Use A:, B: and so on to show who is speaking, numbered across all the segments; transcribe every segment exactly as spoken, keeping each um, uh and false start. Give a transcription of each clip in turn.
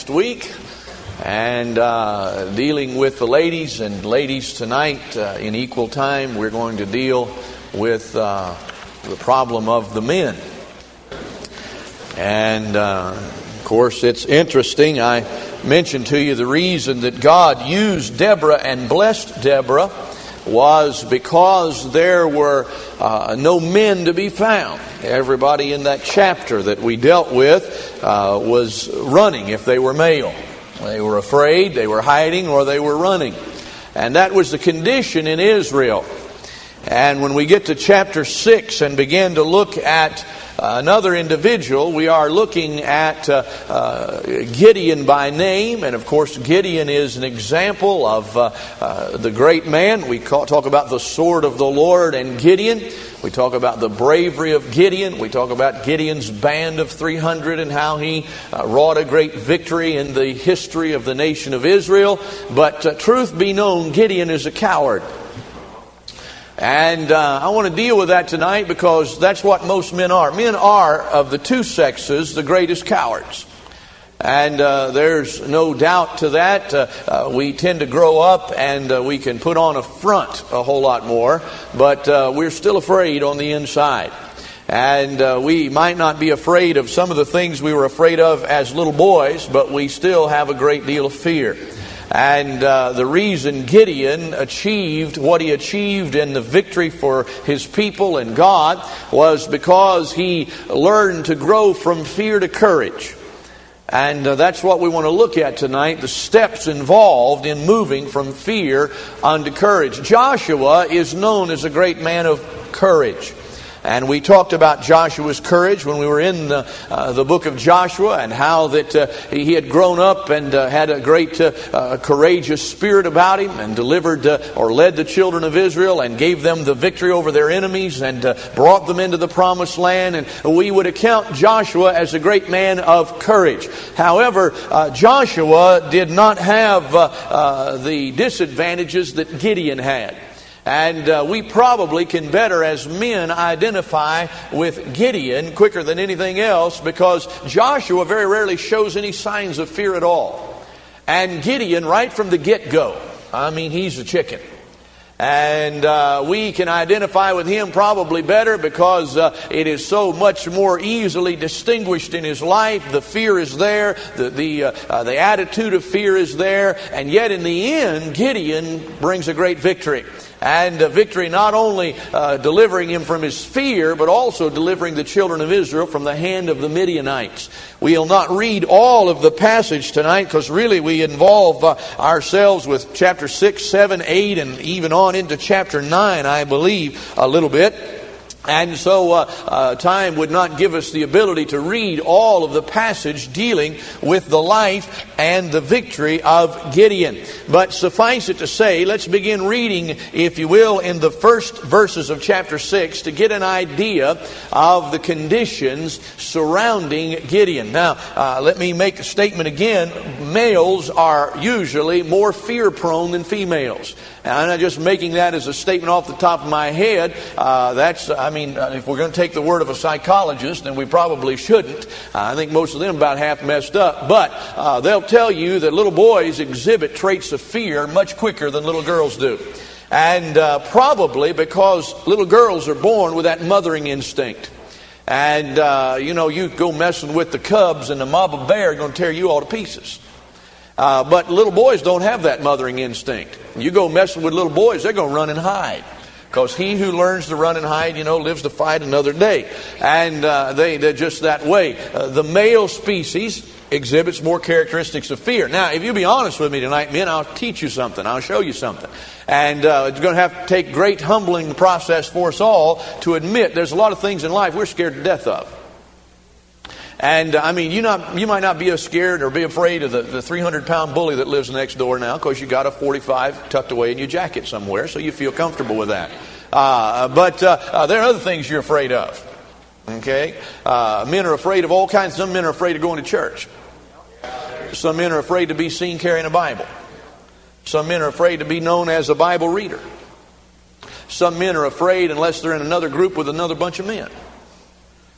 A: last week, and uh, dealing with the ladies. And ladies, tonight, uh, in equal time, we're going to deal with uh, the problem of the men. And uh, of course, it's interesting. I mentioned to you the reason that God used Deborah and blessed Deborah was because there were uh, no men to be found. Everybody in that chapter that we dealt with uh, was running if they were male. They were afraid, they were hiding, or they were running. And that was the condition in Israel. And when we get to chapter six and begin to look at Uh, another individual, we are looking at uh, uh, Gideon by name. And of course, Gideon is an example of uh, uh, the great man. We call, talk about the sword of the Lord and Gideon. We talk about the bravery of Gideon. We talk about Gideon's band of three hundred and how he uh, wrought a great victory in the history of the nation of Israel. But uh, truth be known, Gideon is a coward. And uh, I want to deal with that tonight because that's what most men are. Men are, of the two sexes, the greatest cowards. And uh, there's no doubt to that. Uh, uh, we tend to grow up and uh, we can put on a front a whole lot more, but uh, we're still afraid on the inside. And uh, we might not be afraid of some of the things we were afraid of as little boys, but we still have a great deal of fear. And uh, the reason Gideon achieved what he achieved in the victory for his people and God was because he learned to grow from fear to courage. And uh, that's what we want to look at tonight, the steps involved in moving from fear unto courage. Joshua is known as a great man of courage. And we talked about Joshua's courage when we were in the, uh, the book of Joshua, and how that uh, he had grown up and uh, had a great uh, uh, courageous spirit about him, and delivered uh, or led the children of Israel and gave them the victory over their enemies and uh, brought them into the promised land. And we would account Joshua as a great man of courage. However, uh, Joshua did not have uh, uh, the disadvantages that Gideon had. And uh, we probably can better as men identify with Gideon quicker than anything else, because Joshua very rarely shows any signs of fear at all. And Gideon, right from the get-go, I mean, he's a chicken. And uh, we can identify with him probably better because uh, it is so much more easily distinguished in his life. The fear is there. The the, uh, uh, the attitude of fear is there. And yet in the end, Gideon brings a great victory. And a victory not only uh, delivering him from his fear, but also delivering the children of Israel from the hand of the Midianites. We'll not read all of the passage tonight because really we involve uh, ourselves with chapter six, seven, eight, and even on into chapter nine, I believe, a little bit. And so uh, uh, time would not give us the ability to read all of the passage dealing with the life and the victory of Gideon. But suffice it to say, let's begin reading, if you will, in the first verses of chapter six to get an idea of the conditions surrounding Gideon. Now, uh, let me make a statement again. Males are usually more fear-prone than females. And I'm not just making that as a statement off the top of my head. Uh, that's, I mean, if we're going to take the word of a psychologist, then we probably shouldn't. Uh, I think most of them about half messed up. But uh, they'll tell you that little boys exhibit traits of fear much quicker than little girls do. And uh, probably because little girls are born with that mothering instinct. And, uh, you know, you go messing with the cubs and the mama bear are going to tear you all to pieces. Uh, but little boys don't have that mothering instinct. You go messing with little boys, they're going to run and hide. Because he who learns to run and hide, you know, lives to fight another day. And uh, they, they're just that way. Uh, the male species exhibits more characteristics of fear. Now, if you'll be honest with me tonight, men, I'll teach you something. I'll show you something. And uh, it's going to have to take great humbling process for us all to admit there's a lot of things in life we're scared to death of. And, I mean, you not you might not be scared or be afraid of the, the three hundred pound bully that lives next door now because you got a forty-five tucked away in your jacket somewhere, so you feel comfortable with that. Uh, but uh, uh, there are other things you're afraid of. Okay? Uh, men are afraid of all kinds. Some men are afraid of going to church. Some men are afraid to be seen carrying a Bible. Some men are afraid to be known as a Bible reader. Some men are afraid unless they're in another group with another bunch of men.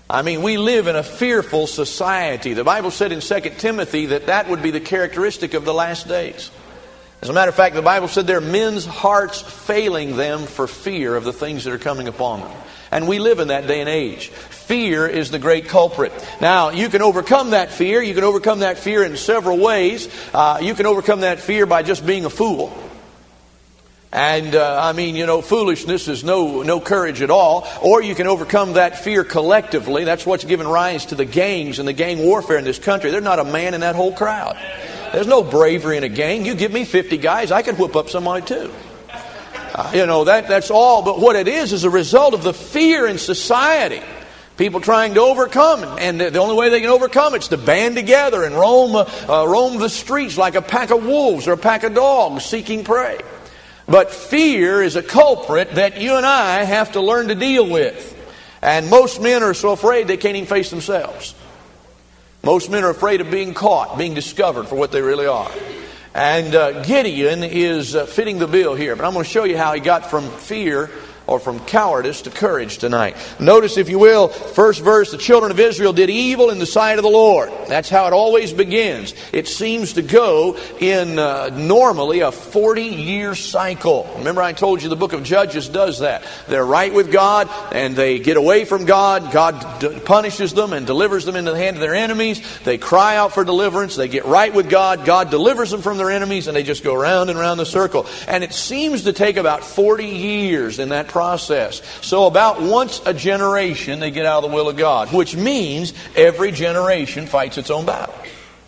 A: I mean, we live in a fearful society. The Bible said in Second Timothy that that would be the characteristic of the last days. As a matter of fact, the Bible said there are men's hearts failing them for fear of the things that are coming upon them. And we live in that day and age. Fear is the great culprit. Now, you can overcome that fear. You can overcome that fear in several ways. Uh, you can overcome that fear by just being a fool. And, uh, I mean, you know, foolishness is no no courage at all. Or you can overcome that fear collectively. That's what's given rise to the gangs and the gang warfare in this country. There's not a man in that whole crowd. There's no bravery in a gang. You give me fifty guys, I could whoop up somebody too. Uh, you know, that that's all. But what it is is a result of the fear in society. People trying to overcome, and the only way they can overcome it is to band together and roam, uh, uh, roam the streets like a pack of wolves or a pack of dogs seeking prey. But fear is a culprit that you and I have to learn to deal with. And most men are so afraid they can't even face themselves. Most men are afraid of being caught, being discovered for what they really are. And uh, Gideon is uh, fitting the bill here. But I'm going to show you how he got from fear or from cowardice to courage tonight. Notice, if you will, first verse, the children of Israel did evil in the sight of the Lord. That's how it always begins. It seems to go in uh, normally a forty-year cycle. Remember, I told you the book of Judges does that. They're right with God, and they get away from God. God d- punishes them and delivers them into the hand of their enemies. They cry out for deliverance. They get right with God. God delivers them from their enemies, and they just go round and round the circle. And it seems to take about forty years in that process. So about once a generation they get out of the will of God, which means every generation fights its own battle.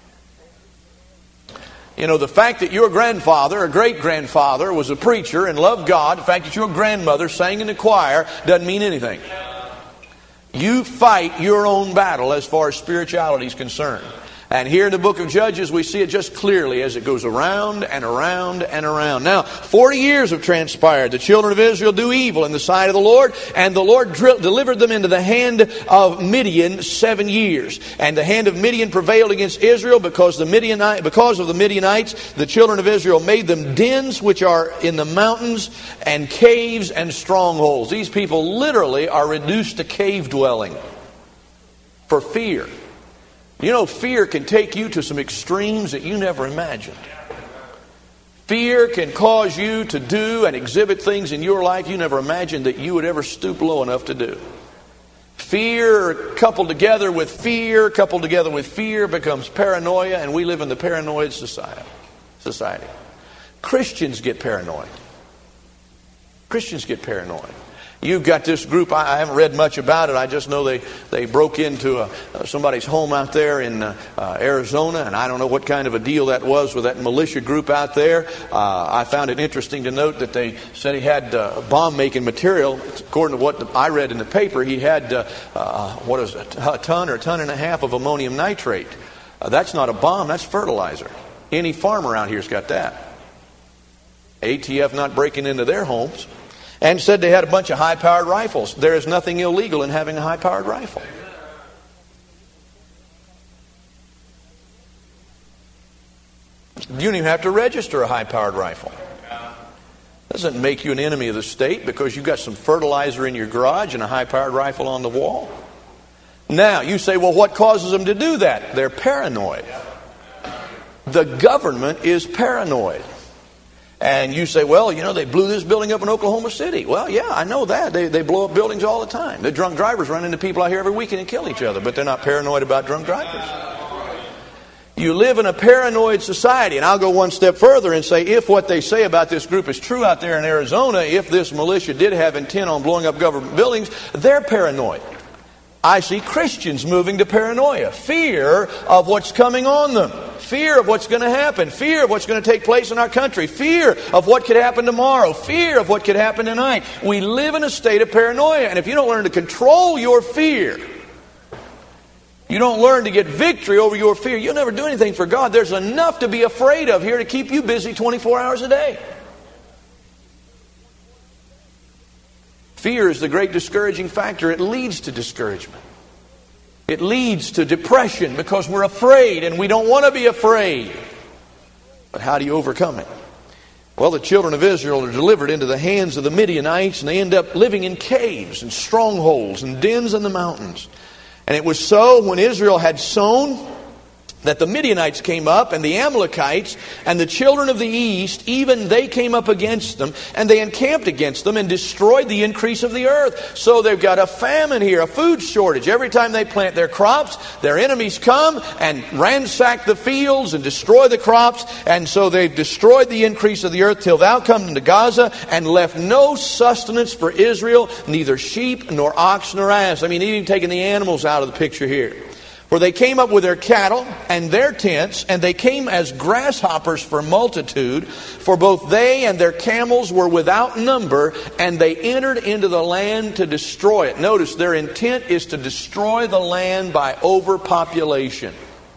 A: You know, the fact that your grandfather or great-grandfather was a preacher and loved God, the fact that your grandmother sang in the choir doesn't mean anything. You fight your own battle as far as spirituality is concerned. And here in the book of Judges, we see it just clearly as it goes around and around and around. Now, forty years have transpired. The children of Israel do evil in the sight of the Lord, and the Lord dri- delivered them into the hand of Midian seven years. And the hand of Midian prevailed against Israel because the Midianite, because of the Midianites, the children of Israel made them dens which are in the mountains and caves and strongholds. These people literally are reduced to cave dwelling for fear. You know, fear can take you to some extremes that you never imagined. Fear can cause you to do and exhibit things in your life you never imagined that you would ever stoop low enough to do. Fear coupled together with fear, coupled together with fear becomes paranoia, and we live in the paranoid society. society. Christians get paranoid. Christians get paranoid. You've got this group, I haven't read much about it, I just know they, they broke into a, uh, somebody's home out there in uh, uh, Arizona, and I don't know what kind of a deal that was with that militia group out there. Uh, I found it interesting to note that they said he had uh, bomb-making material. According to what I read in the paper, he had, uh, uh, what is it, a ton or a ton and a half of ammonium nitrate. Uh, that's not a bomb, that's fertilizer. Any farm around here's got that. A T F not breaking into their homes. And said they had a bunch of high-powered rifles. There is nothing illegal in having a high-powered rifle. You don't even have to register a high-powered rifle. Doesn't make you an enemy of the state because you've got some fertilizer in your garage and a high-powered rifle on the wall. Now, you say, well, what causes them to do that? They're paranoid. The government is paranoid. And you say, well, you know, they blew this building up in Oklahoma City. Well, yeah, I know that. They they blow up buildings all the time. The drunk drivers run into people out here every weekend and kill each other, but they're not paranoid about drunk drivers. You live in a paranoid society. And I'll go one step further and say, if what they say about this group is true out there in Arizona, if this militia did have intent on blowing up government buildings, they're paranoid. I see Christians moving to paranoia, fear of what's coming on them, fear of what's going to happen, fear of what's going to take place in our country, fear of what could happen tomorrow, fear of what could happen tonight. We live in a state of paranoia, and if you don't learn to control your fear, you don't learn to get victory over your fear, you'll never do anything for God. There's enough to be afraid of here to keep you busy twenty-four hours a day. Fear is the great discouraging factor. It leads to discouragement. It leads to depression because we're afraid and we don't want to be afraid. But how do you overcome it? Well, the children of Israel are delivered into the hands of the Midianites, and they end up living in caves and strongholds and dens in the mountains. And it was so when Israel had sown that the Midianites came up, and the Amalekites, and the children of the east, even they came up against them, and they encamped against them and destroyed the increase of the earth. So they've got a famine here, a food shortage. Every time they plant their crops, their enemies come and ransack the fields and destroy the crops. And so they've destroyed the increase of the earth till thou come into Gaza, and left no sustenance for Israel, neither sheep nor ox nor ass. I mean, even taking the animals out of the picture here. For they came up with their cattle and their tents, and they came as grasshoppers for multitude, for both they and their camels were without number, and they entered into the land to destroy it. Notice their intent is to destroy the land by overpopulation.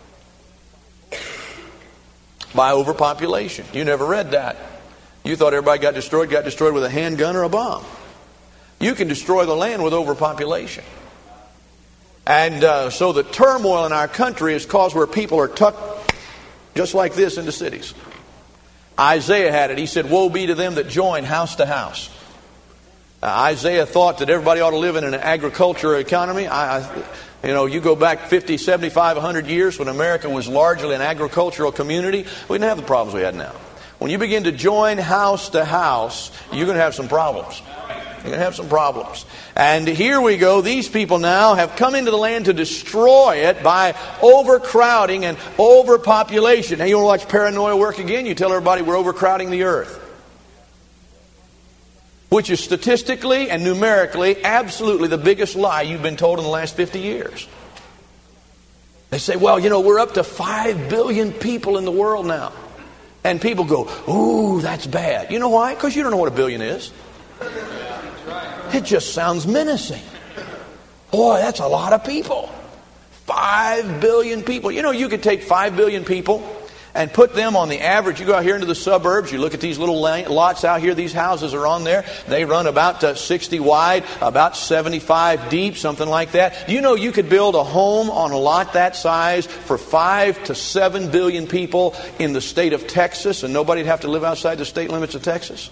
A: By overpopulation. You never read that. You thought everybody got destroyed, got destroyed with a handgun or a bomb. You can destroy the land with overpopulation. And uh, so the turmoil in our country is caused where people are tucked just like this into cities. Isaiah had it. He said, woe be to them that join house to house. Uh, Isaiah thought that everybody ought to live in an agricultural economy. I, I, you know, you go back fifty, seventy-five, one hundred years when America was largely an agricultural community, we didn't have the problems we had now. When you begin to join house to house, you're going to have some problems. You're going to have some problems. And here we go. These people now have come into the land to destroy it by overcrowding and overpopulation. Now you want to watch paranoia work again? You tell everybody we're overcrowding the earth. Which is statistically and numerically absolutely the biggest lie you've been told in the last fifty years. They say, well, you know, we're up to five billion people in the world now. And people go, ooh, that's bad. You know why? Because you don't know what a billion is. It just sounds menacing. Boy, that's a lot of people. Five billion people. You know, you could take five billion people and put them on the average. You go out here into the suburbs, you look at these little lots out here, these houses are on there. They run about uh, sixty wide, about seventy-five deep, something like that. You know, you could build a home on a lot that size for five to seven billion people in the state of Texas, and nobody'd have to live outside the state limits of Texas.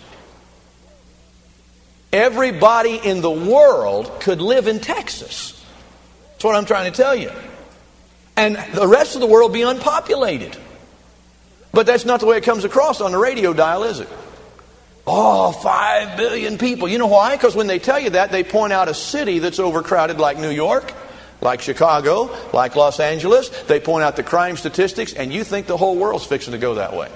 A: Everybody in the world could live in Texas. That's what I'm trying to tell you. And the rest of the world be unpopulated. But that's not the way it comes across on the radio dial, is it? Oh, five billion people. You know why? Because when they tell you that, they point out a city that's overcrowded like New York, like Chicago, like Los Angeles. They point out the crime statistics, and you think the whole world's fixing to go that way.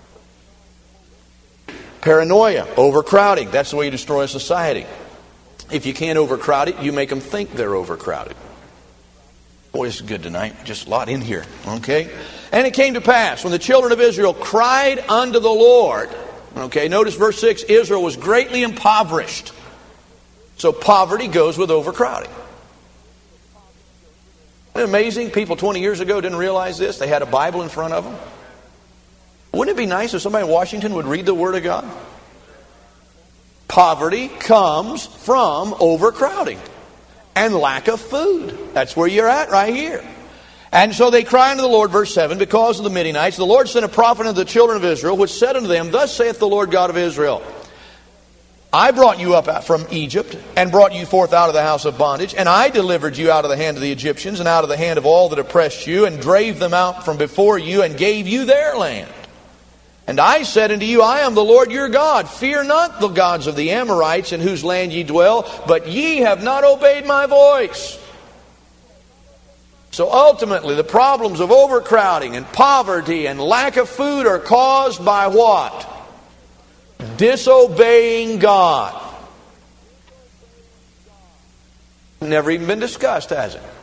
A: Paranoia, overcrowding. That's the way you destroy a society. If you can't overcrowd it, you make them think they're overcrowded. Boy, this is good tonight. Just a lot in here. Okay? And it came to pass, when the children of Israel cried unto the Lord. Okay, notice verse six. Israel was greatly impoverished. So poverty goes with overcrowding. Isn't it amazing? People twenty years ago didn't realize this. They had a Bible in front of them. Wouldn't it be nice if somebody in Washington would read the Word of God? Poverty comes from overcrowding and lack of food. That's where you're at right here. And so they cry unto the Lord, verse seven, because of the Midianites. The Lord sent a prophet unto the children of Israel, which said unto them, thus saith the Lord God of Israel, I brought you up from Egypt, and brought you forth out of the house of bondage, and I delivered you out of the hand of the Egyptians, and out of the hand of all that oppressed you, and drave them out from before you, and gave you their land. And I said unto you, I am the Lord your God. Fear not the gods of the Amorites in whose land ye dwell, but ye have not obeyed my voice. So ultimately, the problems of overcrowding and poverty and lack of food are caused by what? Disobeying God. Never even been discussed, has it?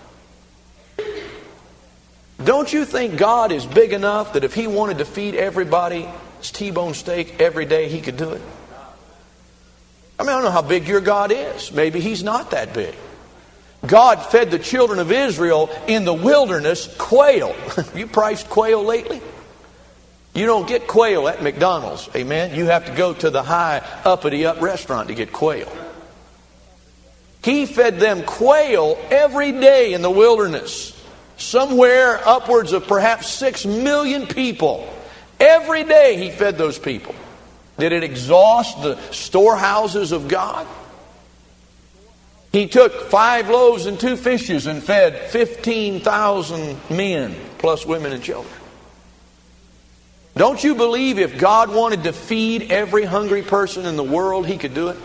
A: Don't you think God is big enough that if He wanted to feed everybody T-bone steak every day, He could do it? I mean, I don't know how big your God is. Maybe He's not that big. God fed the children of Israel in the wilderness quail. You priced quail lately? You don't get quail at McDonald's. Amen? You have to go to the high uppity up restaurant to get quail. He fed them quail every day in the wilderness. Somewhere upwards of perhaps six million people. Every day He fed those people. Did it exhaust the storehouses of God? He took five loaves and two fishes and fed fifteen thousand men, plus women and children. Don't you believe if God wanted to feed every hungry person in the world, He could do it?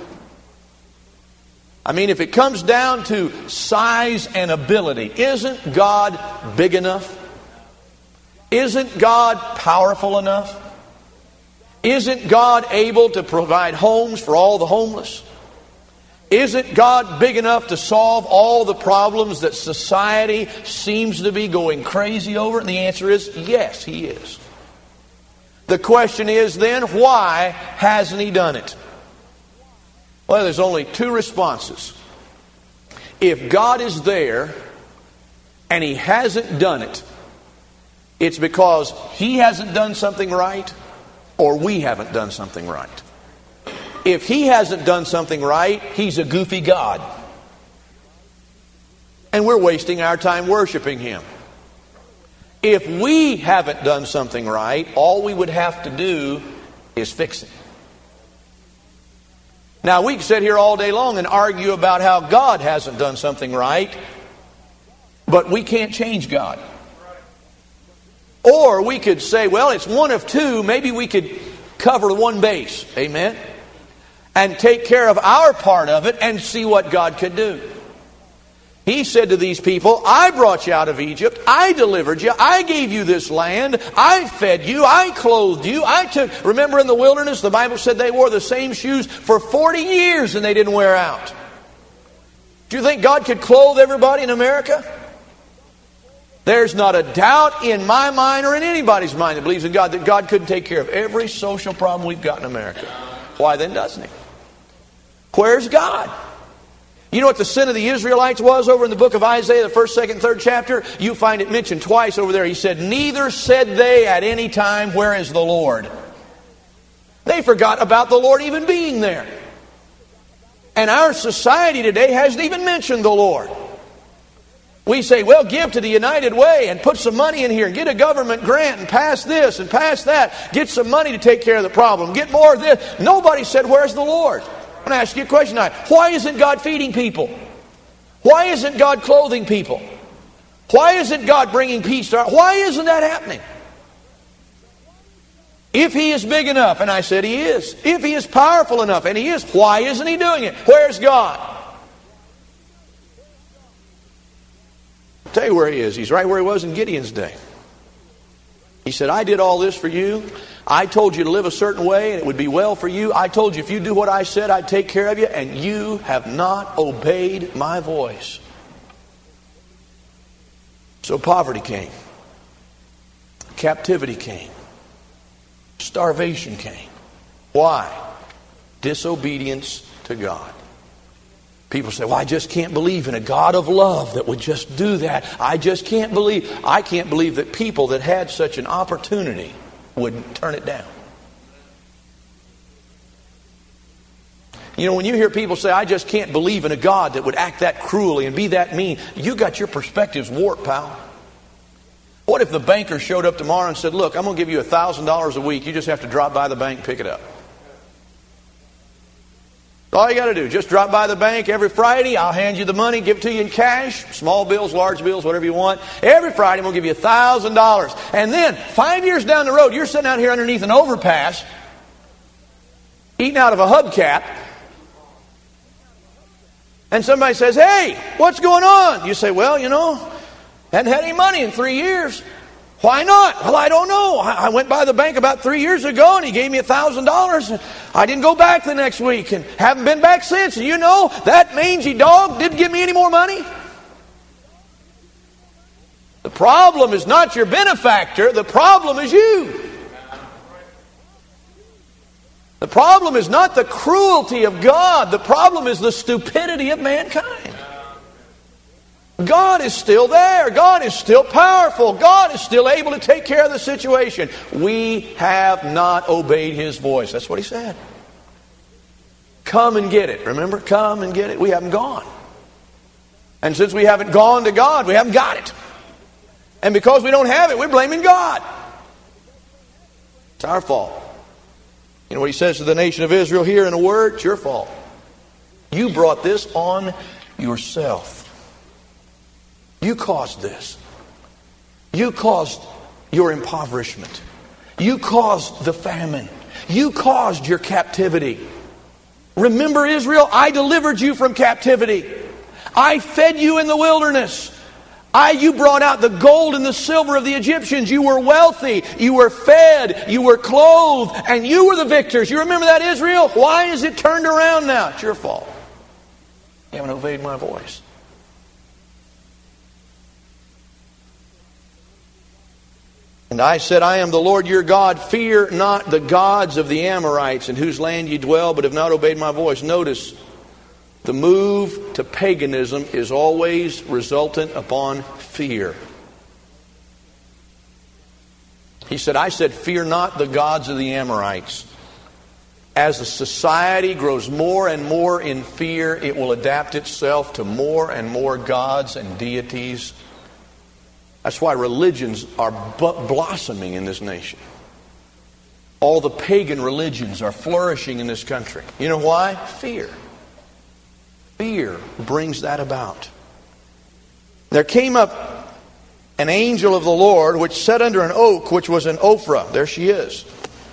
A: I mean, if it comes down to size and ability, isn't God big enough? Isn't God powerful enough? Isn't God able to provide homes for all the homeless? Isn't God big enough to solve all the problems that society seems to be going crazy over? And the answer is yes, He is. The question is then, why hasn't He done it? Well, there's only two responses. If God is there and He hasn't done it, it's because He hasn't done something right or we haven't done something right. If He hasn't done something right, He's a goofy God. And we're wasting our time worshiping Him. If we haven't done something right, all we would have to do is fix it. Now, we can sit here all day long and argue about how God hasn't done something right, but we can't change God. Or we could say, well, it's one of two. Maybe we could cover one base. Amen? And take care of our part of it and see what God could do. He said to these people, I brought you out of Egypt. I delivered you. I gave you this land. I fed you. I clothed you. I took... Remember in the wilderness, the Bible said they wore the same shoes for forty years and they didn't wear out. Do you think God could clothe everybody in America? There's not a doubt in my mind or in anybody's mind that believes in God that God couldn't take care of every social problem we've got in America. Why then doesn't He? Where's God? You know what the sin of the Israelites was over in the book of Isaiah, the first, second, third chapter? You find it mentioned twice over there. He said, neither said they at any time, where is the Lord? They forgot about the Lord even being there. And our society today hasn't even mentioned the Lord. We say, well, give to the United Way and put some money in here and get a government grant and pass this and pass that. Get some money to take care of the problem. Get more of this. Nobody said, where's the Lord? I'm going to ask you a question tonight. Why isn't God feeding people? Why isn't God clothing people? Why isn't God bringing peace to our... Why isn't that happening? If He is big enough, and I said He is. If He is powerful enough, and He is, why isn't He doing it? Where's God? I'll tell you where He is. He's right where He was in Gideon's day. He said, I did all this for you. I told you to live a certain way and it would be well for you. I told you if you do what I said, I'd take care of you. And you have not obeyed my voice. So poverty came. Captivity came. Starvation came. Why? Disobedience to God. People say, well, I just can't believe in a God of love that would just do that. I just can't believe. I can't believe that people that had such an opportunity would turn it down. You know, when you hear people say, I just can't believe in a God that would act that cruelly and be that mean, you got your perspectives warped, pal. What if the banker showed up tomorrow and said, look, I'm going to give you one thousand dollars a week. You just have to drop by the bank and pick it up. All you got to do, just drop by the bank every Friday. I'll hand you the money, give it to you in cash, small bills, large bills, whatever you want. Every Friday, we'll give you one thousand dollars. And then, five years down the road, you're sitting out here underneath an overpass, eating out of a hubcap, and somebody says, hey, what's going on? You say, well, you know, hadn't had any money in three years. Why not? Well, I don't know. I went by the bank about three years ago and he gave me one thousand dollars. I didn't go back the next week and haven't been back since. And you know, that mangy dog didn't give me any more money. The problem is not your benefactor. The problem is you. The problem is not the cruelty of God. The problem is the stupidity of mankind. God is still there. God is still powerful. God is still able to take care of the situation. We have not obeyed His voice. That's what He said. Come and get it. Remember? Come and get it. We haven't gone. And since we haven't gone to God, we haven't got it. And because we don't have it, we're blaming God. It's our fault. You know what He says to the nation of Israel here in a word? It's your fault. You brought this on yourself. You caused this. You caused your impoverishment. You caused the famine. You caused your captivity. Remember, Israel, I delivered you from captivity. I fed you in the wilderness. I, you brought out the gold and the silver of the Egyptians. You were wealthy. You were fed. You were clothed. And you were the victors. You remember that, Israel? Why is it turned around now? It's your fault. You haven't obeyed my voice. And I said, I am the Lord your God. Fear not the gods of the Amorites in whose land ye dwell, but have not obeyed my voice. Notice, the move to paganism is always resultant upon fear. He said, I said, fear not the gods of the Amorites. As the society grows more and more in fear, it will adapt itself to more and more gods and deities. That's why religions are blossoming in this nation. All the pagan religions are flourishing in this country. You know why? Fear. Fear brings that about. There came up an angel of the Lord, which sat under an oak, which was in Ophrah. There she is.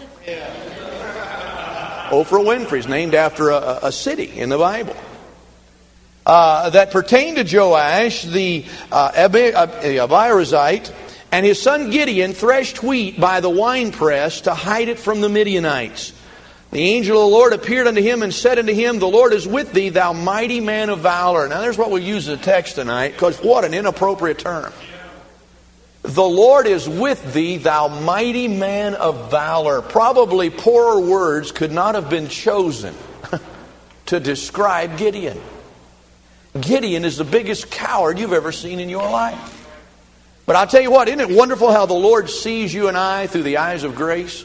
A: Oprah Winfrey is named after a, a city in the Bible. Uh, that pertained to Joash, the uh, Abiezrite, and his son Gideon threshed wheat by the winepress to hide it from the Midianites. The angel of the Lord appeared unto him and said unto him, the Lord is with thee, thou mighty man of valor. Now there's what we use as a text tonight, because what an inappropriate term. The Lord is with thee, thou mighty man of valor. Probably poorer words could not have been chosen to describe Gideon. Gideon is the biggest coward you've ever seen in your life. But I'll tell you what, isn't it wonderful how the Lord sees you and I through the eyes of grace?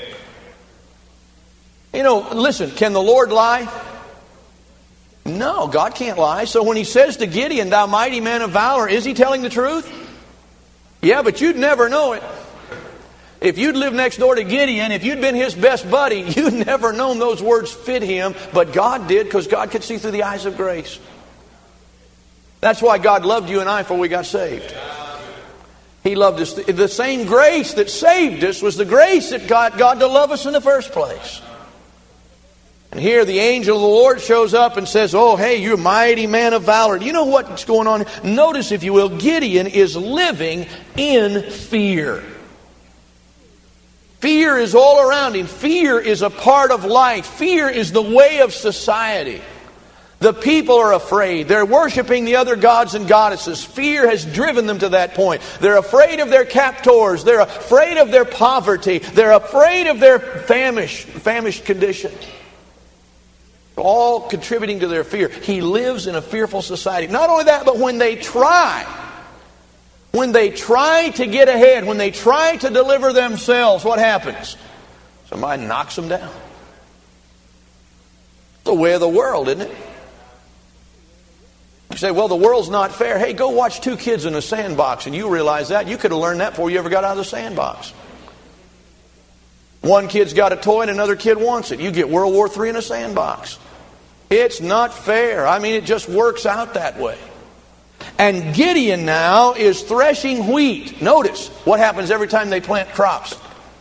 A: You know, listen, can the Lord lie? No, God can't lie. So when he says to Gideon, thou mighty man of valor, is he telling the truth? Yeah, but you'd never know it. If you'd lived next door to Gideon, if you'd been his best buddy, you'd never known those words fit him. But God did, because God could see through the eyes of grace. That's why God loved you and I before we got saved. He loved us. The same grace that saved us was the grace that got God to love us in the first place. And here the angel of the Lord shows up and says, oh, hey, you're a mighty man of valor. Do you know what's going on? Notice, if you will, Gideon is living in fear. Fear is all around him. Fear is a part of life. Fear is the way of society. The people are afraid. They're worshiping the other gods and goddesses. Fear has driven them to that point. They're afraid of their captors. They're afraid of their poverty. They're afraid of their famished, famished condition. All contributing to their fear. He lives in a fearful society. Not only that, but when they try, when they try to get ahead, when they try to deliver themselves, what happens? Somebody knocks them down. It's the way of the world, isn't it? You say, well, the world's not fair. Hey, go watch two kids in a sandbox and you realize that. You could have learned that before you ever got out of the sandbox. One kid's got a toy and another kid wants it. You get World War Three in a sandbox. It's not fair. I mean, it just works out that way. And Gideon now is threshing wheat. Notice what happens every time they plant crops.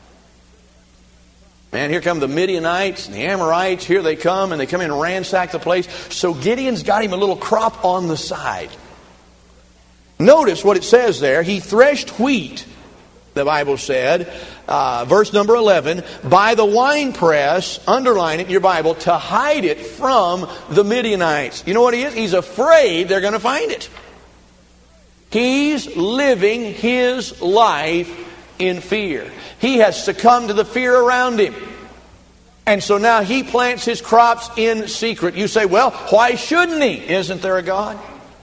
A: Man, here come the Midianites and the Amorites. Here they come, and they come in and ransack the place. So Gideon's got him a little crop on the side. Notice what it says there. He threshed wheat, the Bible said, uh, verse number eleven, by the winepress, underline it in your Bible, to hide it from the Midianites. You know what he is? He's afraid they're going to find it. He's living his life in fear. He has succumbed to the fear around him. And so now he plants his crops in secret. You say, well, why shouldn't he? Isn't there a God?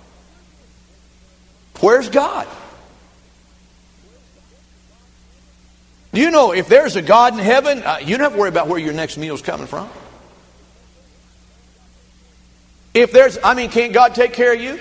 A: Where's God? Do you know if there's a God in heaven, uh, you don't have to worry about where your next meal's coming from. If there's, I mean, can't God take care of you?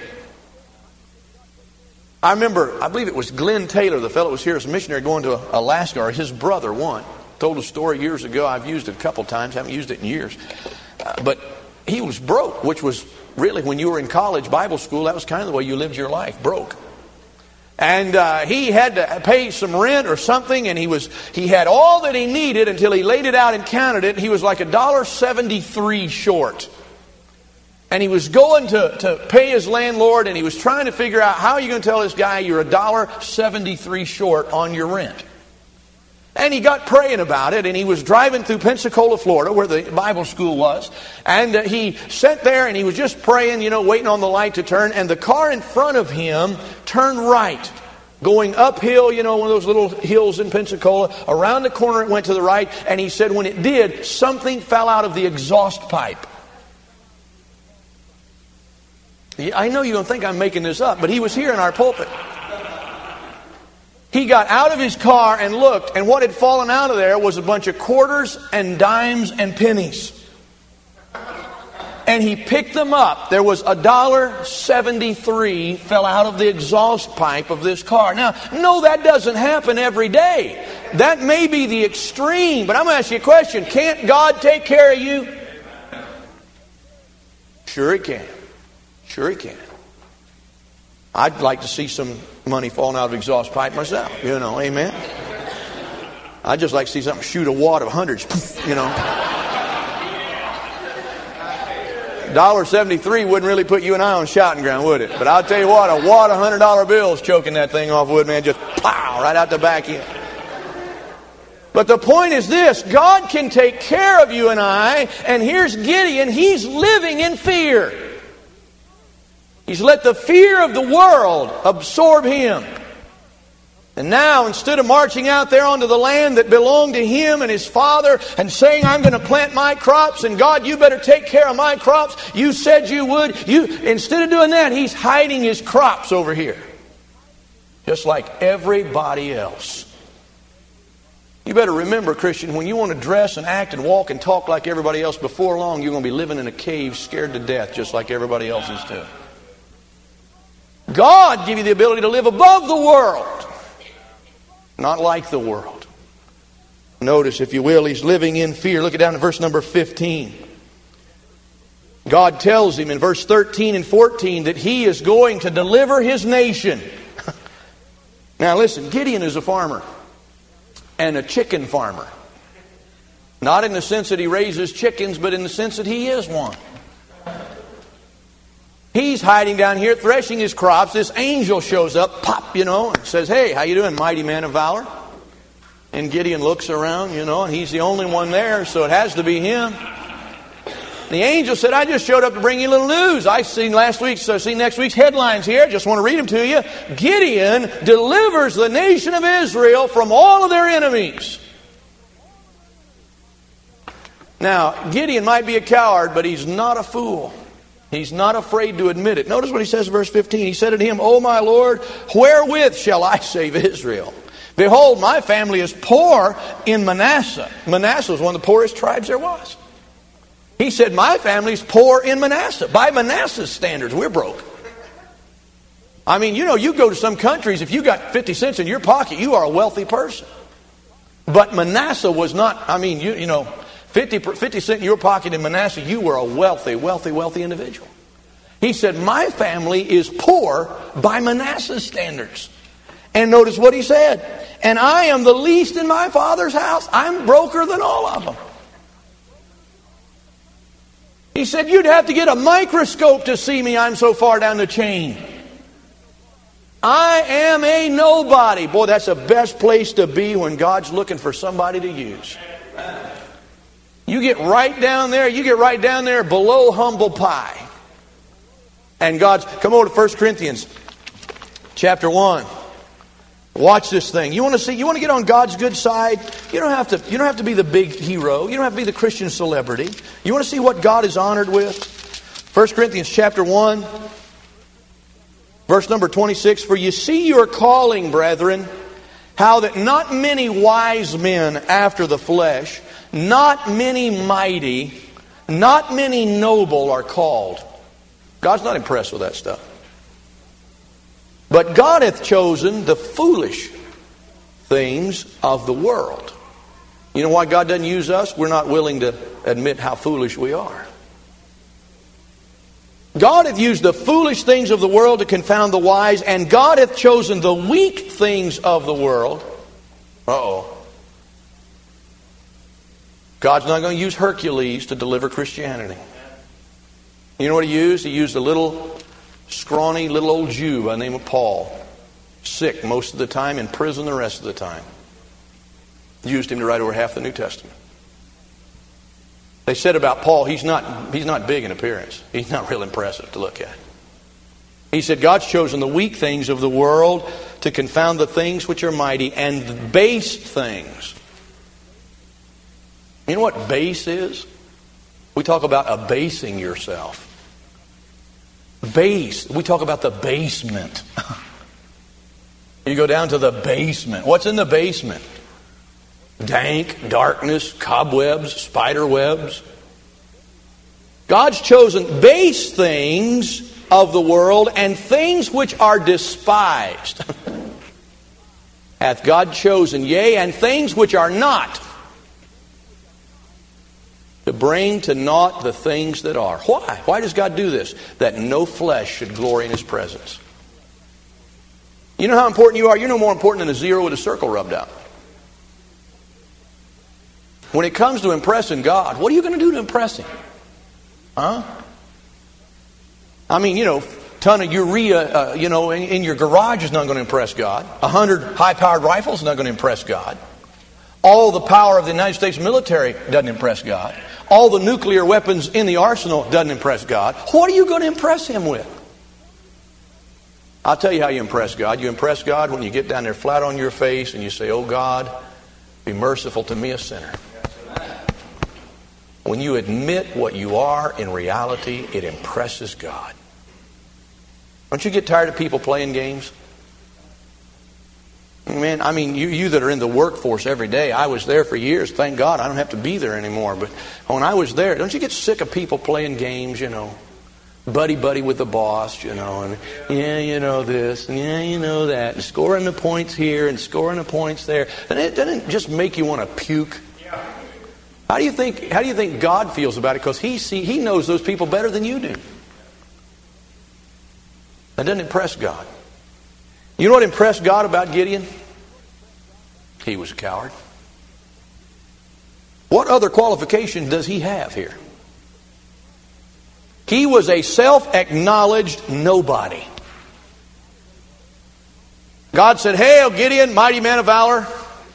A: I remember, I believe it was Glenn Taylor, the fellow who was here as a missionary going to Alaska, or his brother, one. Told a story years ago. I've used it a couple times. Haven't used it in years. Uh, but he was broke, which was really, when you were in college, Bible school, that was kind of the way you lived your life, broke. And uh, he had to pay some rent or something, and he was he had all that he needed until he laid it out and counted it. He was like a dollar seventy-three short. And he was going to, to pay his landlord, and he was trying to figure out, how are you going to tell this guy you're a dollar seventy-three short on your rent? And he got praying about it, and he was driving through Pensacola, Florida, where the Bible school was. And uh, he sat there, and he was just praying, you know, waiting on the light to turn. And the car in front of him turned right, going uphill, you know, one of those little hills in Pensacola. Around the corner, it went to the right. And he said when it did, something fell out of the exhaust pipe. I know you don't think I'm making this up, but he was here in our pulpit. He got out of his car and looked, and what had fallen out of there was a bunch of quarters and dimes and pennies. And he picked them up. There was a dollar seventy-three fell out of the exhaust pipe of this car. Now, no, that doesn't happen every day. That may be the extreme, but I'm going to ask you a question. Can't God take care of you? Sure He can. Sure He can. I'd like to see some money falling out of the exhaust pipe myself. You know, amen. I'd just like to see something shoot a wad of hundreds. You know. one dollar seventy-three wouldn't really put you and I on shouting ground, would it? But I'll tell you what, a wad of one hundred dollar bills choking that thing off wood, man, just pow, right out the back end. But the point is this, God can take care of you and I, and here's Gideon, he's living in fear. He's let the fear of the world absorb him. And now, instead of marching out there onto the land that belonged to him and his father and saying, I'm going to plant my crops, and God, you better take care of my crops. You said you would. You, instead of doing that, he's hiding his crops over here. Just like everybody else. You better remember, Christian, when you want to dress and act and walk and talk like everybody else, before long you're going to be living in a cave scared to death just like everybody else is too. God give you the ability to live above the world, not like the world. Notice, if you will, he's living in fear. Look it down at verse number fifteen. God tells him in verse thirteen and fourteen that he is going to deliver his nation. Now listen, Gideon is a farmer and a chicken farmer. Not in the sense that he raises chickens, but in the sense that he is one. He's hiding down here, threshing his crops. This angel shows up, pop, you know, and says, hey, how you doing, mighty man of valor? And Gideon looks around, you know, and he's the only one there, so it has to be him. The angel said, I just showed up to bring you a little news. I seen last week's, I seen next week's headlines here. Just want to read them to you. Gideon delivers the nation of Israel from all of their enemies. Now, Gideon might be a coward, but he's not a fool. He's not afraid to admit it. Notice what he says in verse fifteen. He said unto him, O my Lord, wherewith shall I save Israel? Behold, my family is poor in Manasseh. Manasseh was one of the poorest tribes there was. He said, my family's poor in Manasseh. By Manasseh's standards, we're broke. I mean, you know, you go to some countries, if you got fifty cents in your pocket, you are a wealthy person. But Manasseh was not, I mean, you, you know, fifty, fifty cents in your pocket in Manasseh, you were a wealthy, wealthy, wealthy individual. He said, my family is poor by Manasseh's standards. And notice what he said. And I am the least in my father's house. I'm broker than all of them. He said, you'd have to get a microscope to see me. I'm so far down the chain. I am a nobody. Boy, that's the best place to be when God's looking for somebody to use. You get right down there, you get right down there below humble pie. And God's, come over to First Corinthians chapter one. Watch this thing. You want to see, you want to get on God's good side? You don't have to, you don't have to be the big hero. You don't have to be the Christian celebrity. You want to see what God is honored with? First Corinthians chapter one, verse number twenty-six. For you see your calling, brethren, how that not many wise men after the flesh, not many mighty, not many noble are called. God's not impressed with that stuff. But God hath chosen the foolish things of the world. You know why God doesn't use us? We're not willing to admit how foolish we are. God hath used the foolish things of the world to confound the wise, and God hath chosen the weak things of the world. Uh-oh. God's not going to use Hercules to deliver Christianity. You know what He used? He used a little scrawny little old Jew by the name of Paul. Sick most of the time, in prison the rest of the time. Used him to write over half the New Testament. They said about Paul, he's not, he's not big in appearance. He's not real impressive to look at. He said, God's chosen the weak things of the world to confound the things which are mighty, and the base things. You know what base is? We talk about abasing yourself. Base. We talk about the basement. You go down to the basement. What's in the basement? Dank, darkness, cobwebs, spider webs. God's chosen base things of the world and things which are despised. Hath God chosen, yea, and things which are not, to bring to naught the things that are. Why? Why does God do this? That no flesh should glory in His presence. You know how important you are? You're no more important than a zero with a circle rubbed out. When it comes to impressing God, what are you going to do to impress Him? Huh? I mean, you know, ton of urea, uh, you know, in, in your garage is not going to impress God. A hundred high-powered rifles is not going to impress God. All the power of the United States military doesn't impress God. All the nuclear weapons in the arsenal doesn't impress God. What are you going to impress Him with? I'll tell you how you impress God. You impress God when you get down there flat on your face and you say, "Oh God, be merciful to me, a sinner." When you admit what you are in reality, it impresses God. Don't you get tired of people playing games? Man, I mean, you, you that are in the workforce every day, I was there for years. Thank God I don't have to be there anymore. But when I was there, don't you get sick of people playing games, you know? Buddy-buddy with the boss, you know, and yeah, you know this, and yeah, you know that, and scoring the points here and scoring the points there. And it doesn't just make you want to puke. How do you think, how do you think God feels about it? Because he, see, he knows those people better than you do. That doesn't impress God. You know what impressed God about Gideon? He was a coward. What other qualification does he have here? He was a self-acknowledged nobody. God said, "Hail, Gideon, mighty man of valor."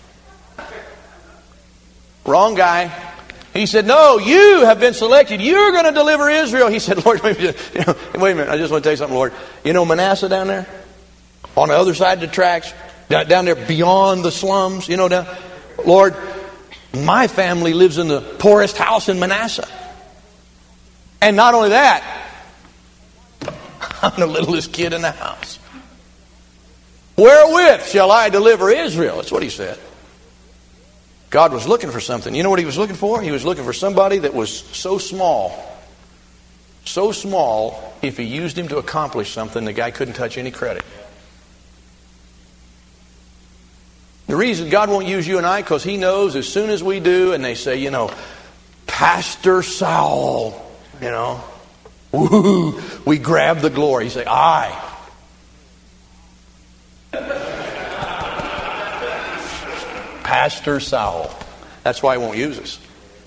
A: Wrong guy. He said, "No, you have been selected. You're going to deliver Israel." He said, "Lord, wait a minute. You know, wait a minute. I just want to tell you something, Lord. You know Manasseh down there? On the other side of the tracks? Down there beyond the slums? You know, down, Lord, my family lives in the poorest house in Manasseh. And not only that, I'm the littlest kid in the house. Wherewith shall I deliver Israel?" That's what he said. God was looking for something. You know what He was looking for? He was looking for somebody that was so small, so small, if He used him to accomplish something, the guy couldn't touch any credit. The reason God won't use you and I, because He knows as soon as we do, and they say, you know, Pastor Saul, you know, woo, we grab the glory. You say, "I." Pastor Saul. That's why He won't use us.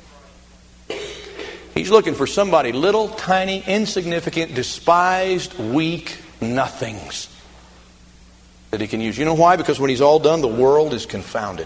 A: He's looking for somebody little, tiny, insignificant, despised, weak nothings that He can use. You know why? Because when He's all done, the world is confounded.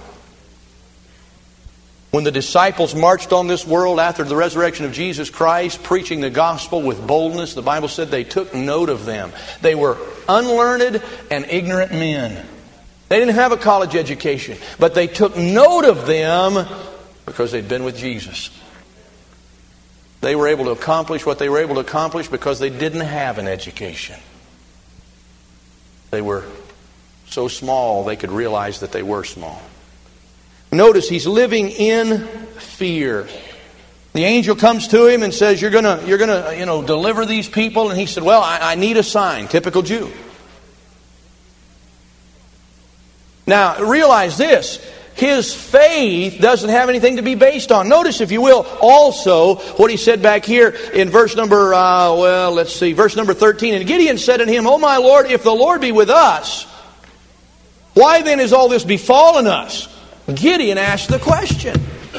A: When the disciples marched on this world after the resurrection of Jesus Christ, preaching the gospel with boldness, the Bible said they took note of them. They were unlearned and ignorant men. They didn't have a college education, but they took note of them because they'd been with Jesus. They were able to accomplish what they were able to accomplish because they didn't have an education. They were so small they could realize that they were small. Notice he's living in fear. The angel comes to him and says, "You're gonna, you're gonna, you know, deliver these people." And he said, "Well, I, I need a sign." Typical Jew. Now, realize this. his faith doesn't have anything to be based on. Notice, if you will, also what he said back here in verse number, uh, well, let's see, verse number thirteen. And Gideon said unto him, O my Lord, if the Lord be with us, why then is all this befallen us? Gideon asked the question.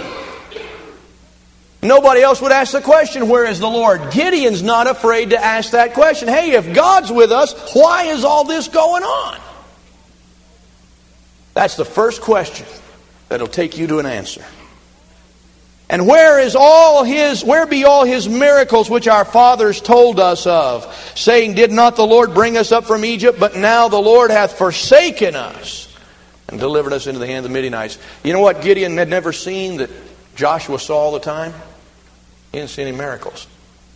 A: Nobody else would ask the question, where is the Lord? Gideon's not afraid to ask that question. Hey, if God's with us, why is all this going on? That's the first question that'll take you to an answer. And where is all his, where be all his miracles which our fathers told us of, saying, did not the Lord bring us up from Egypt? But now the Lord hath forsaken us and delivered us into the hand of the Midianites. You know what Gideon had never seen that Joshua saw all the time? He didn't see any miracles.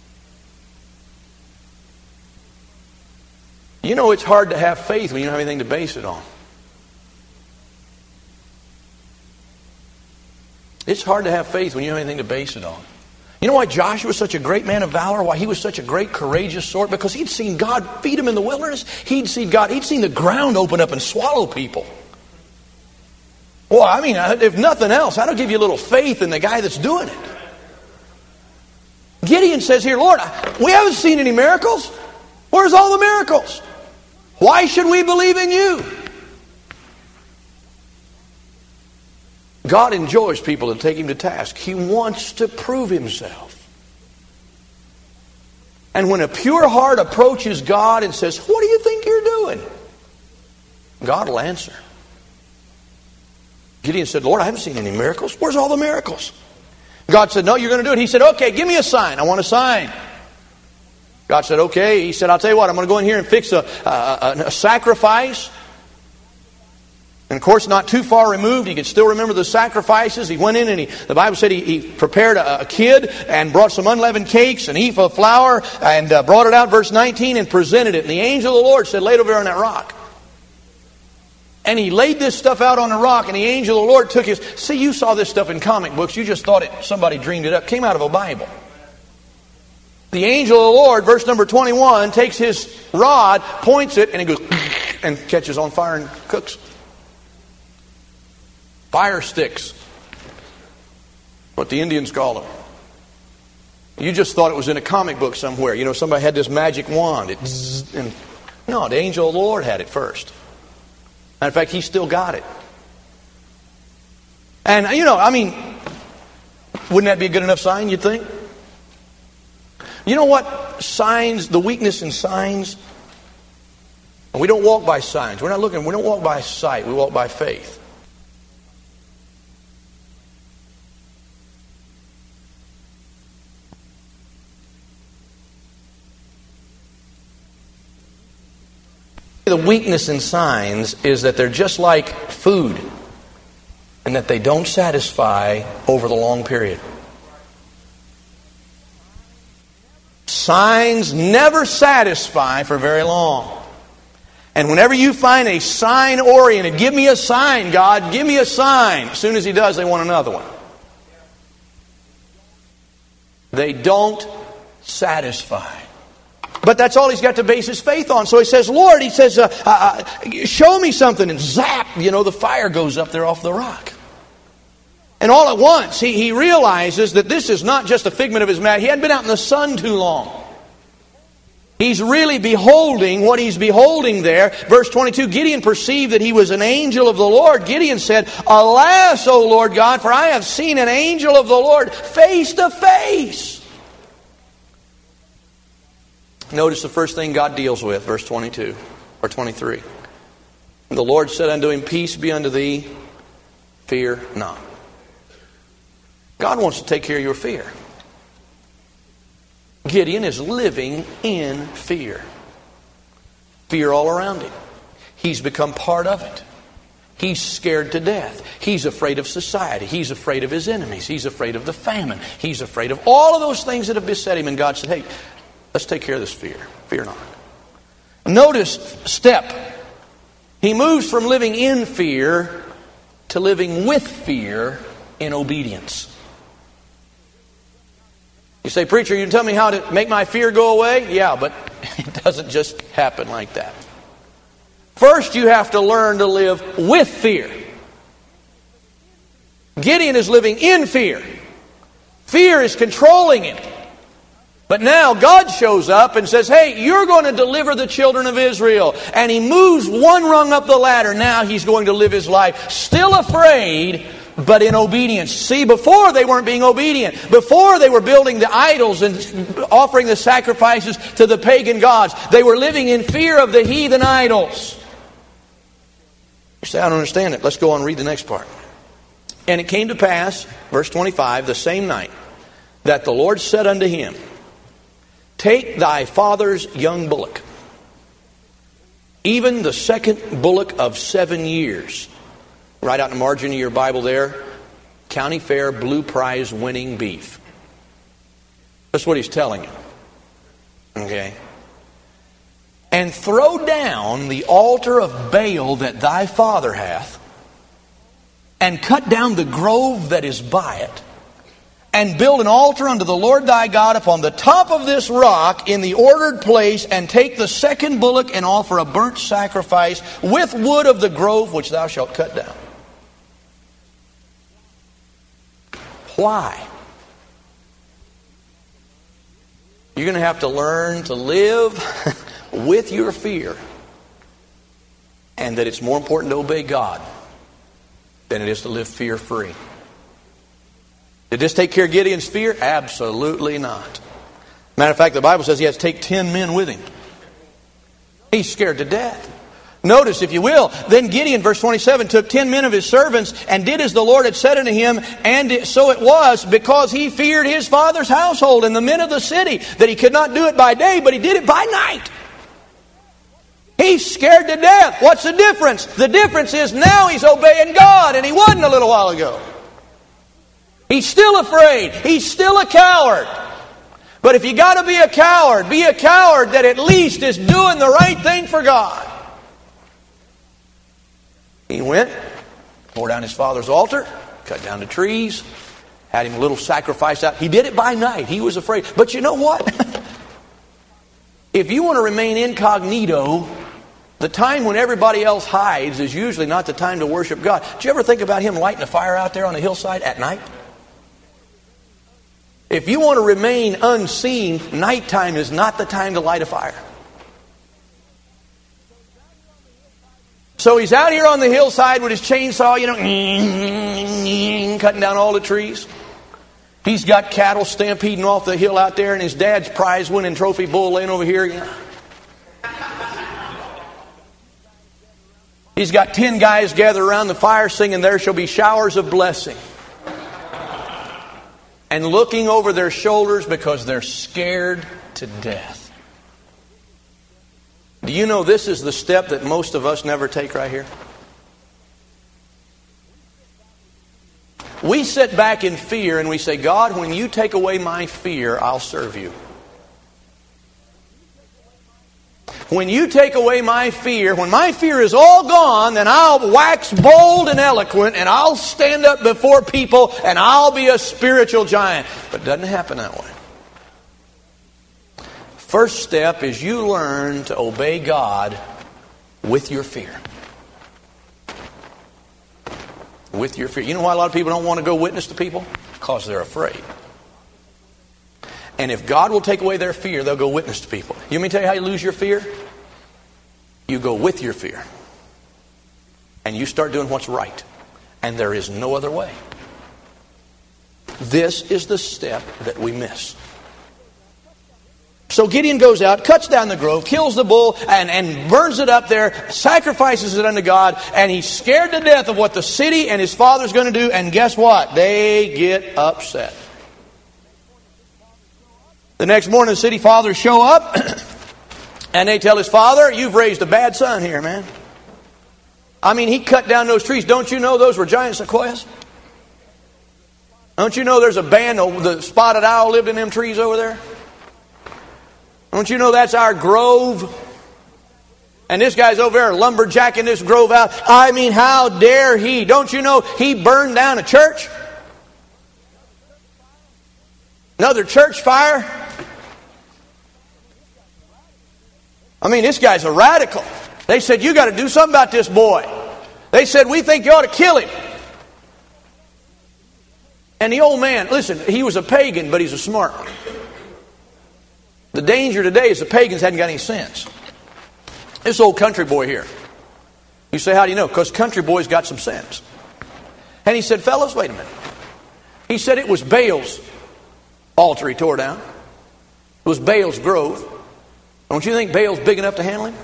A: You know it's hard to have faith when you don't have anything to base it on. It's hard to have faith when you don't have anything to base it on. You know why Joshua was such a great man of valor? Why he was such a great, courageous sort? Because he'd seen God feed him in the wilderness. He'd seen God. He'd seen the ground open up and swallow people. Well, I mean, if nothing else, that'll give you a little faith in the guy that's doing it. Gideon says here, Lord, we haven't seen any miracles. Where's all the miracles? Why should we believe in you? God enjoys people that take him to task. He wants to prove himself. And when a pure heart approaches God and says, what do you think you're doing? God will answer. Gideon said, Lord, I haven't seen any miracles. Where's all the miracles? God said, no, you're going to do it. He said, okay, give me a sign. I want a sign. God said, okay. He said, I'll tell you what, I'm going to go in here and fix a, a, a sacrifice. And of course, not too far removed, he could still remember the sacrifices. He went in and he, the Bible said he, he prepared a, a kid and brought some unleavened cakes, an ephah of flour, and uh, brought it out, verse nineteen, and presented it. And the angel of the Lord said, lay it over there on that rock. And he laid this stuff out on the rock, and the angel of the Lord took his... See, you saw this stuff in comic books. You just thought it, somebody dreamed it up. It came out of a Bible. The angel of the Lord, verse number twenty-one, takes his rod, points it, and he goes and catches on fire and cooks. Fire sticks. What the Indians call them. You just thought it was in a comic book somewhere. You know, somebody had this magic wand. It zzz, and no, the angel of the Lord had it first. Matter of fact, he still got it. And, you know, I mean, wouldn't that be a good enough sign, you'd think? You know what signs, the weakness in signs? We don't walk by signs. We're not looking, we don't walk by sight. We walk by faith. The weakness in signs is that they're just like food and that they don't satisfy over the long period. Signs never satisfy for very long. And whenever you find a sign-oriented, give me a sign, God, give me a sign. As soon as he does, they want another one. They don't satisfy. But that's all he's got to base his faith on. So he says, Lord, he says, uh, uh, show me something. And zap, you know, the fire goes up there off the rock. And all at once, he, he realizes that this is not just a figment of his imagination. He hadn't been out in the sun too long. He's really beholding what he's beholding there. Verse twenty-two, Gideon perceived that he was an angel of the Lord. Gideon said, alas, O Lord God, for I have seen an angel of the Lord face to face. Notice the first thing God deals with, verse twenty-two or twenty-three. The Lord said unto him, peace be unto thee, fear not. God wants to take care of your fear. Gideon is living in fear. Fear all around him. He's become part of it. He's scared to death. He's afraid of society. He's afraid of his enemies. He's afraid of the famine. He's afraid of all of those things that have beset him. And God said, hey, let's take care of this fear. Fear not. Notice step. He moves from living in fear to living with fear in obedience. You say, preacher, you can tell me how to make my fear go away? Yeah, but it doesn't just happen like that. First, you have to learn to live with fear. Gideon is living in fear. Fear is controlling him. But now God shows up and says, hey, you're going to deliver the children of Israel. And he moves one rung up the ladder. Now he's going to live his life still afraid, but in obedience. See, before they weren't being obedient. Before they were building the idols and offering the sacrifices to the pagan gods. They were living in fear of the heathen idols. You say, I don't understand it. Let's go on and read the next part. And it came to pass, verse twenty-five, the same night, that the Lord said unto him, take thy father's young bullock, even the second bullock of seven years. Write out in the margin of your Bible there, County Fair Blue Prize winning beef. That's what he's telling you. Okay. And throw down the altar of Baal that thy father hath, and cut down the grove that is by it, and build an altar unto the Lord thy God upon the top of this rock in the ordered place, and take the second bullock and offer a burnt sacrifice with wood of the grove which thou shalt cut down. Why? You're going to have to learn to live with your fear, and that it's more important to obey God than it is to live fear-free. Did this take care of Gideon's fear? Absolutely not. Matter of fact, the Bible says he has to take ten men with him. He's scared to death. Notice, if you will, then Gideon, verse twenty-seven, took ten men of his servants and did as the Lord had said unto him. And it, so it was, because he feared his father's household and the men of the city, that he could not do it by day, but he did it by night. He's scared to death. What's the difference? The difference is now he's obeying God, and he wasn't a little while ago. He's still afraid. He's still a coward. But if you got to be a coward, be a coward that at least is doing the right thing for God. He went, tore down his father's altar, cut down the trees, had him a little sacrifice out. He did it by night. He was afraid. But you know what? If you want to remain incognito, the time when everybody else hides is usually not the time to worship God. Did you ever think about him lighting a fire out there on the hillside at night? If you want to remain unseen, nighttime is not the time to light a fire. So he's out here on the hillside with his chainsaw, you know, cutting down all the trees. He's got cattle stampeding off the hill out there, and his dad's prize-winning trophy bull laying over here. You know. He's got ten guys gathered around the fire singing, there shall be showers of blessing. And looking over their shoulders because they're scared to death. Do you know this is the step that most of us never take right here? We sit back in fear and we say, God, when you take away my fear, I'll serve you. When you take away my fear, when my fear is all gone, then I'll wax bold and eloquent, and I'll stand up before people, and I'll be a spiritual giant. But it doesn't happen that way. First step is you learn to obey God with your fear. With your fear. You know why a lot of people don't want to go witness to people? Because they're afraid. And if God will take away their fear, they'll go witness to people. You want me to tell you how you lose your fear? You go with your fear. And you start doing what's right. And there is no other way. This is the step that we miss. So Gideon goes out, cuts down the grove, kills the bull, and, and burns it up there, sacrifices it unto God, and he's scared to death of what the city and his father's going to do, and guess what? They get upset. The next morning, the city fathers show up, and they tell his father, you've raised a bad son here, man. I mean, he cut down those trees. Don't you know those were giant sequoias? Don't you know there's a band, the spotted owl lived in them trees over there? Don't you know that's our grove? And this guy's over there lumberjacking this grove out. I mean, how dare he? Don't you know he burned down a church? Another church fire? I mean, this guy's a radical. They said, you got to do something about this boy. They said, we think you ought to kill him. And the old man, listen, he was a pagan, but he's a smart one. The danger today is the pagans hadn't got any sense. This old country boy here. You say, how do you know? Because country boy's got some sense. And he said, fellas, wait a minute. He said it was Baal's altar he tore down. It was Baal's grove. Don't you think Baal's big enough to handle him?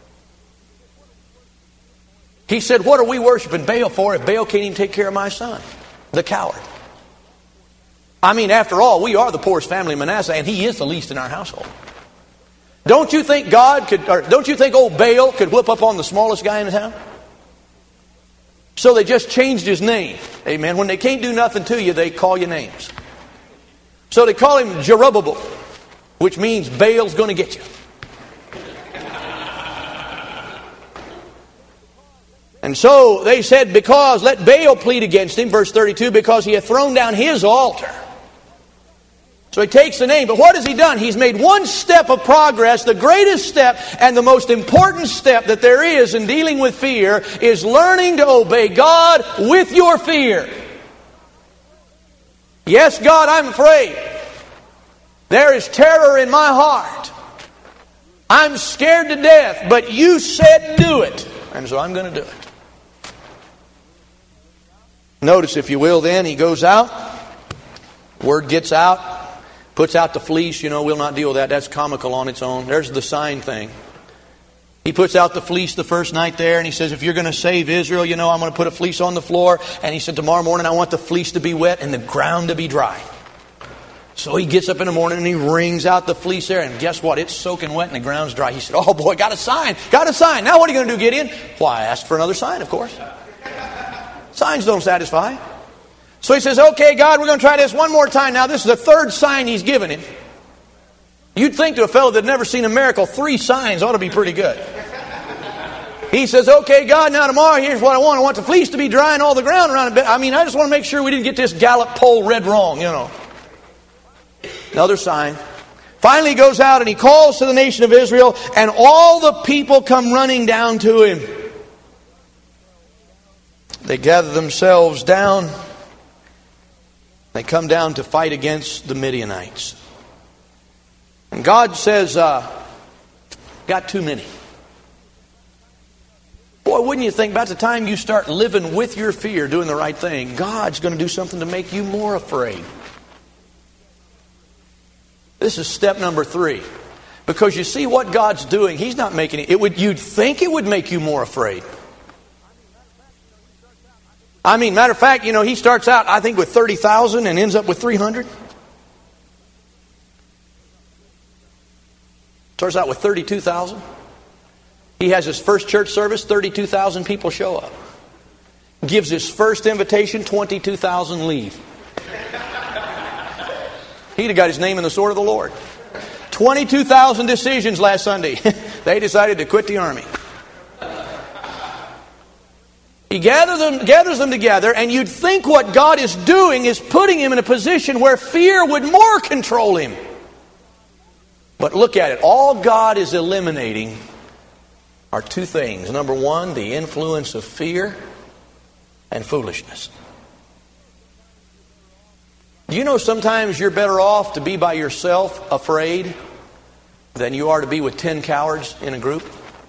A: He said, what are we worshiping Baal for if Baal can't even take care of my son? The coward. I mean, after all, we are the poorest family in Manasseh, and he is the least in our household. Don't you think God could, or don't you think old Baal could whip up on the smallest guy in the town? So they just changed his name. Amen. When they can't do nothing to you, they call you names. So they call him Jerubbaal, which means Baal's going to get you. And so they said, because, let Baal plead against him, verse thirty-two, because he hath thrown down his altar. So he takes the name, but what has he done? He's made one step of progress. The greatest step and the most important step that there is in dealing with fear is learning to obey God with your fear. Yes, God, I'm afraid. There is terror in my heart. I'm scared to death, but you said do it. And so I'm going to do it. Notice, if you will, then, he goes out. Word gets out. Puts out the fleece. You know, we'll not deal with that. That's comical on its own. There's the sign thing. He puts out the fleece the first night there, and he says, if you're going to save Israel, you know, I'm going to put a fleece on the floor. And he said, tomorrow morning I want the fleece to be wet and the ground to be dry. So he gets up in the morning and he wrings out the fleece there, and guess what? It's soaking wet and the ground's dry. He said, oh boy, got a sign. Got a sign. Now what are you going to do, Gideon? Why, I asked for another sign, of course. Signs don't satisfy. So he says, okay, God, we're going to try this one more time. Now, this is the third sign he's given him. You'd think to a fellow that had never seen a miracle, three signs ought to be pretty good. He says, okay, God, now tomorrow, here's what I want. I want the fleece to be dry and all the ground around it. I mean, I just want to make sure we didn't get this Gallup poll read wrong, you know. Another sign. Finally, he goes out and he calls to the nation of Israel, and all the people come running down to him. They gather themselves down. They come down to fight against the Midianites. And God says, uh, got too many. Boy, wouldn't you think, about the time you start living with your fear, doing the right thing, God's going to do something to make you more afraid. This is step number three. Because you see what God's doing, He's not making it. It would, you'd think it would make you more afraid. I mean, matter of fact, you know, he starts out, I think, with thirty thousand and ends up with three hundred. Starts out with thirty-two thousand. He has his first church service, thirty-two thousand people show up. Gives his first invitation, twenty-two thousand leave. He'd have got his name in the sword of the Lord. twenty-two thousand decisions last Sunday. They decided to quit the army. He gathers them, gathers them together, and you'd think what God is doing is putting him in a position where fear would more control him. But look at it. All God is eliminating are two things. Number one, the influence of fear and foolishness. Do you know sometimes you're better off to be by yourself afraid than you are to be with ten cowards in a group?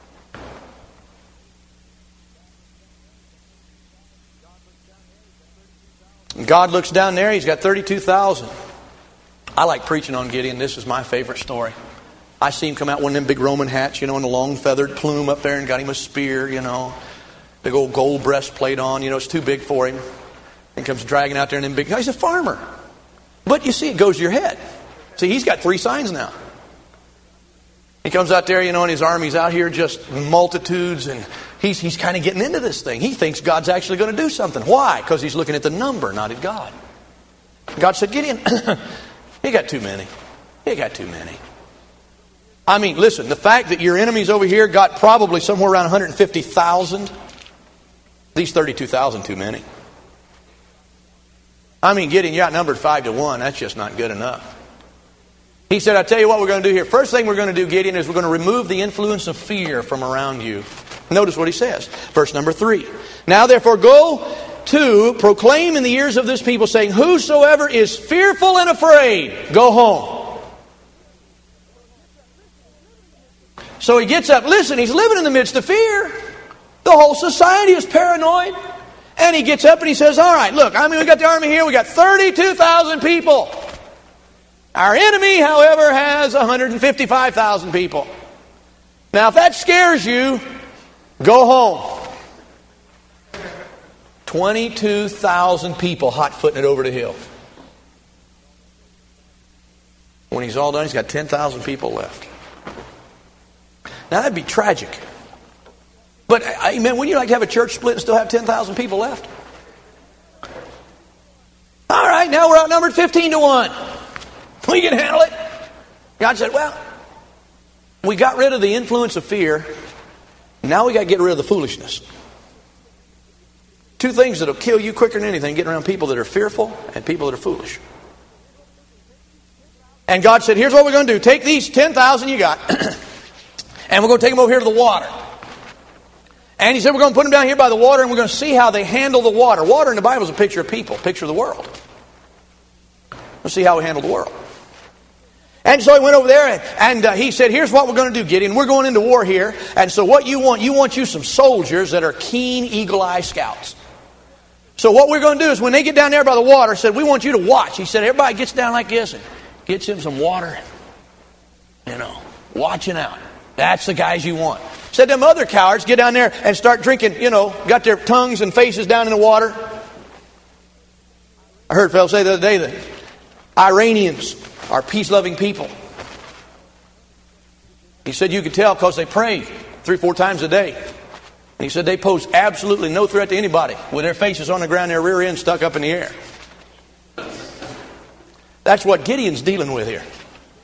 A: God looks down there, he's got thirty-two thousand. I like preaching on Gideon. This is my favorite story. I see him come out one of them big Roman hats, you know, and a long feathered plume up there, and got him a spear, you know. Big old gold breastplate on, you know, it's too big for him. And comes dragging out there in them big... He's a farmer. But you see, it goes to your head. See, he's got three signs now. He comes out there, you know, and his army's out here, just multitudes, and he's he's kind of getting into this thing. He thinks God's actually going to do something. Why? Because he's looking at the number, not at God. God said, Gideon, you got too many. You got too many. I mean, listen, the fact that your enemies over here got probably somewhere around one hundred fifty thousand, these thirty-two thousand too many. I mean, Gideon, you outnumbered five to one. That's just not good enough. He said, I tell you what we're going to do here. First thing we're going to do, Gideon, is we're going to remove the influence of fear from around you. Notice what he says. Verse number three. Now therefore go to proclaim in the ears of this people, saying, whosoever is fearful and afraid, go home. So he gets up. Listen, he's living in the midst of fear. The whole society is paranoid. And he gets up and he says, all right, look, I mean, we got the army here. We got thirty-two thousand people. Our enemy, however, has one hundred fifty-five thousand people. Now, if that scares you, go home. twenty-two thousand people hot-footing it over the hill. When he's all done, he's got ten thousand people left. Now, that'd be tragic. But, amen, wouldn't you like to have a church split and still have ten thousand people left? All right, now we're outnumbered fifteen to one. We can handle it. God said, well, we got rid of the influence of fear. Now we got to get rid of the foolishness. Two things that'll kill you quicker than anything: getting around people that are fearful and people that are foolish. And God said, here's what we're going to do. Take these ten thousand you got, and we're going to take them over here to the water. And he said, we're going to put them down here by the water, and we're going to see how they handle the water. Water in the Bible is a picture of people, a picture of the world. Let's see how we handle the world. And so he went over there, and, and uh, he said, here's what we're going to do, Gideon. We're going into war here. And so what you want, you want you some soldiers that are keen, eagle-eye scouts. So what we're going to do is when they get down there by the water, said, we want you to watch. He said, everybody gets down like this and gets him some water. You know, watching out. That's the guys you want. Said them other cowards get down there and start drinking, you know, got their tongues and faces down in the water. I heard a fellow say the other day that Iranians are peace-loving people. He said you could tell because they pray three, four times a day. And he said they pose absolutely no threat to anybody with their faces on the ground, their rear end stuck up in the air. That's what Gideon's dealing with here.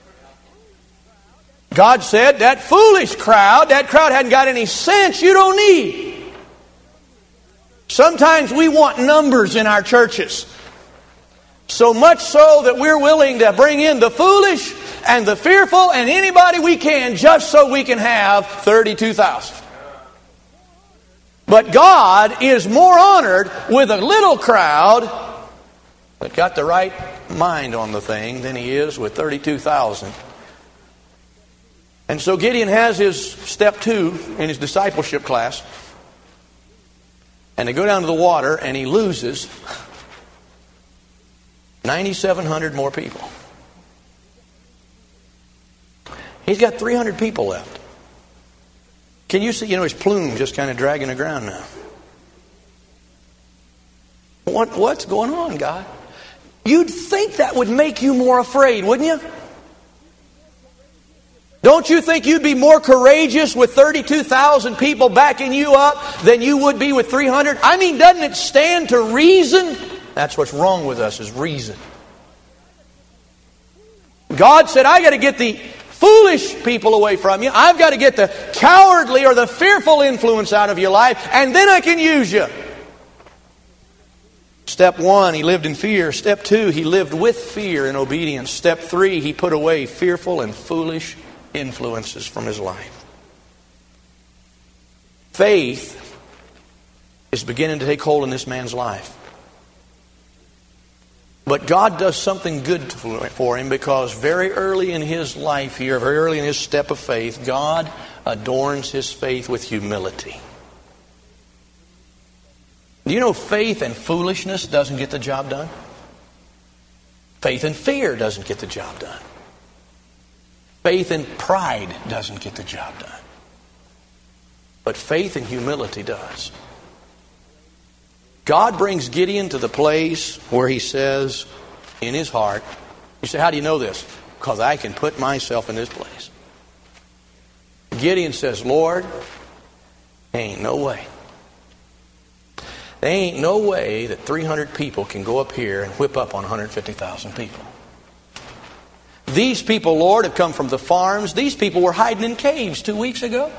A: God said that foolish crowd, that crowd hadn't got any sense you don't need. Sometimes we want numbers in our churches. So much so that we're willing to bring in the foolish and the fearful and anybody we can just so we can have thirty-two thousand. But God is more honored with a little crowd that got the right mind on the thing than He is with thirty-two thousand. And so Gideon has his step two in his discipleship class. And they go down to the water and he loses nine thousand seven hundred more people. He's got three hundred people left. Can you see, you know, his plume just kind of dragging the ground now. What, what's going on, God? You'd think that would make you more afraid, wouldn't you? Don't you think you'd be more courageous with thirty-two thousand people backing you up than you would be with three hundred? I mean, doesn't it stand to reason? That's what's wrong with us, is reason. God said, I got to get the foolish people away from you. I've got to get the cowardly or the fearful influence out of your life, and then I can use you. Step one, he lived in fear. Step two, he lived with fear and obedience. Step three, he put away fearful and foolish influences from his life. Faith is beginning to take hold in this man's life. But God does something good for him, because very early in his life here, very early in his step of faith, God adorns his faith with humility. Do you know faith and foolishness doesn't get the job done? Faith and fear doesn't get the job done. Faith and pride doesn't get the job done. But faith and humility does. God brings Gideon to the place where he says in his heart, you say, how do you know this? Because I can put myself in this place. Gideon says, Lord, there ain't no way. There ain't no way that three hundred people can go up here and whip up on one hundred fifty thousand people. These people, Lord, have come from the farms. These people were hiding in caves two weeks ago.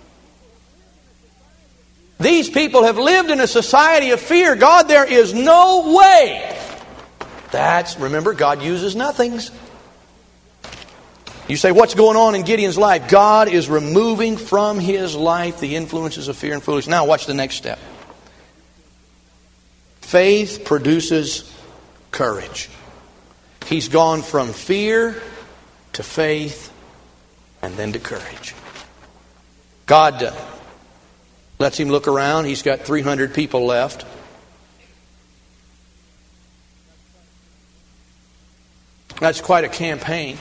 A: These people have lived in a society of fear. God, there is no way. That's, remember, God uses nothings. You say, what's going on in Gideon's life? God is removing from his life the influences of fear and foolishness. Now watch the next step. Faith produces courage. He's gone from fear to faith and then to courage. God uh, lets him look around. He's got three hundred people left. That's quite a campaign.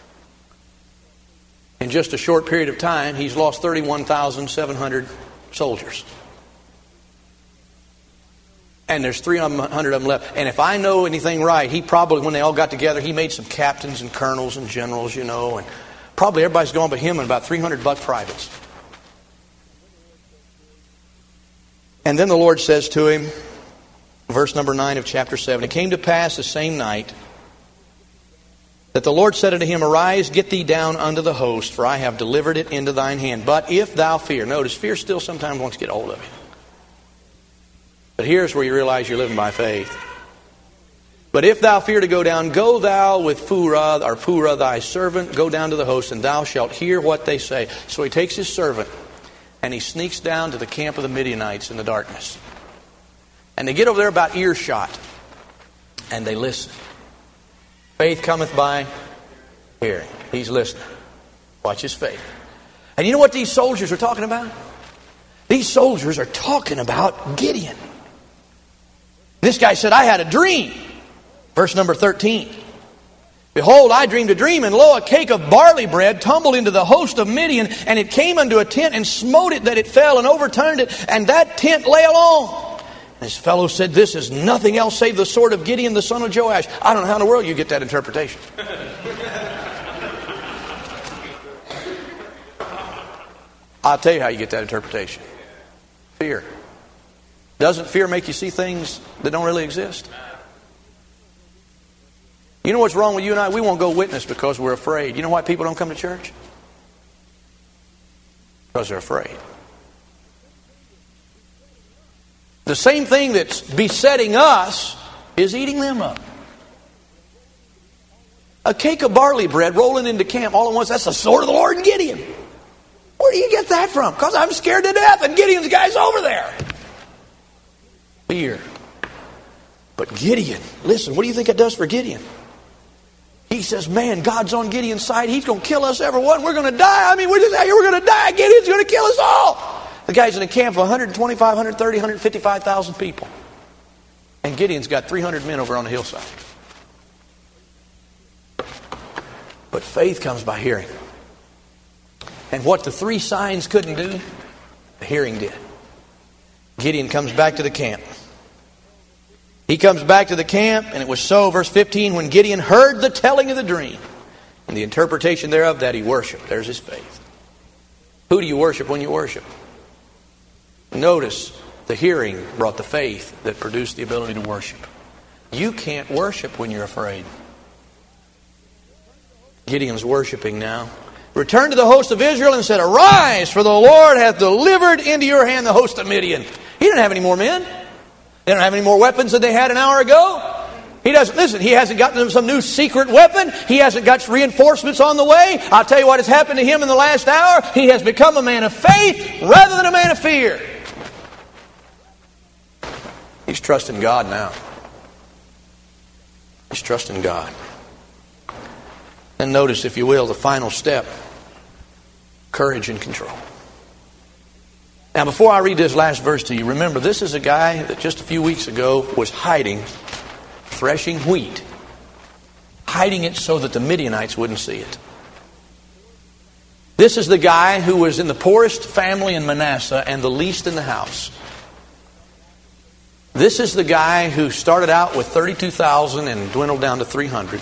A: In just a short period of time, he's lost thirty-one thousand seven hundred soldiers. And there's three hundred of them left. And if I know anything right, he probably, when they all got together, he made some captains and colonels and generals, you know, and probably everybody's gone but him and about three hundred buck privates. And then the Lord says to him, verse number nine of chapter seven, it came to pass the same night that the Lord said unto him, Arise, get thee down unto the host, for I have delivered it into thine hand. But if thou fear, notice, fear still sometimes wants to get hold of you. But here's where you realize you're living by faith. But if thou fear to go down, go thou with Phurah, or Phurah thy servant, go down to the host, and thou shalt hear what they say. So he takes his servant, and he sneaks down to the camp of the Midianites in the darkness. And they get over there about earshot, and they listen. Faith cometh by hearing. He's listening. Watch his faith. And you know what these soldiers are talking about? These soldiers are talking about Gideon. This guy said, I had a dream. Verse number thirteen. Behold, I dreamed a dream, and lo, a cake of barley bread tumbled into the host of Midian, and it came unto a tent and smote it that it fell and overturned it, and that tent lay alone. And his fellow said, This is nothing else save the sword of Gideon, the son of Joash. I don't know how in the world you get that interpretation. I'll tell you how you get that interpretation. Fear. Doesn't fear make you see things that don't really exist? You know what's wrong with you and I? We won't go witness because we're afraid. You know why people don't come to church? Because they're afraid. The same thing that's besetting us is eating them up. A cake of barley bread rolling into camp all at once, that's the sword of the Lord and Gideon. Where do you get that from? Because I'm scared to death and Gideon's guy's over there. Fear. But Gideon, listen, what do you think it does for Gideon? He says, man, God's on Gideon's side. He's going to kill us everyone. We're going to die. I mean, we're just out here. We're going to die. Gideon's going to kill us all. The guy's in a camp of one hundred twenty-five, one hundred thirty, one hundred fifty-five thousand people. And Gideon's got three hundred men over on the hillside. But faith comes by hearing. And what the three signs couldn't do, the hearing did. Gideon comes back to the camp. He comes back to the camp, and it was so, verse fifteen, when Gideon heard the telling of the dream and the interpretation thereof, that he worshiped. There's his faith. Who do you worship when you worship? Notice, the hearing brought the faith that produced the ability to worship. You can't worship when you're afraid. Gideon's worshiping now. Returned to the host of Israel and said, Arise, for the Lord hath delivered into your hand the host of Midian. He didn't have any more men. They don't have any more weapons than they had an hour ago. He doesn't, listen, he hasn't gotten some new secret weapon. He hasn't got reinforcements on the way. I'll tell you what has happened to him in the last hour. He has become a man of faith rather than a man of fear. He's trusting God now. He's trusting God. And notice, if you will, the final step. Courage and control. Now, before I read this last verse to you, remember, this is a guy that just a few weeks ago was hiding, threshing wheat. Hiding it so that the Midianites wouldn't see it. This is the guy who was in the poorest family in Manasseh and the least in the house. This is the guy who started out with thirty-two thousand and dwindled down to three hundred.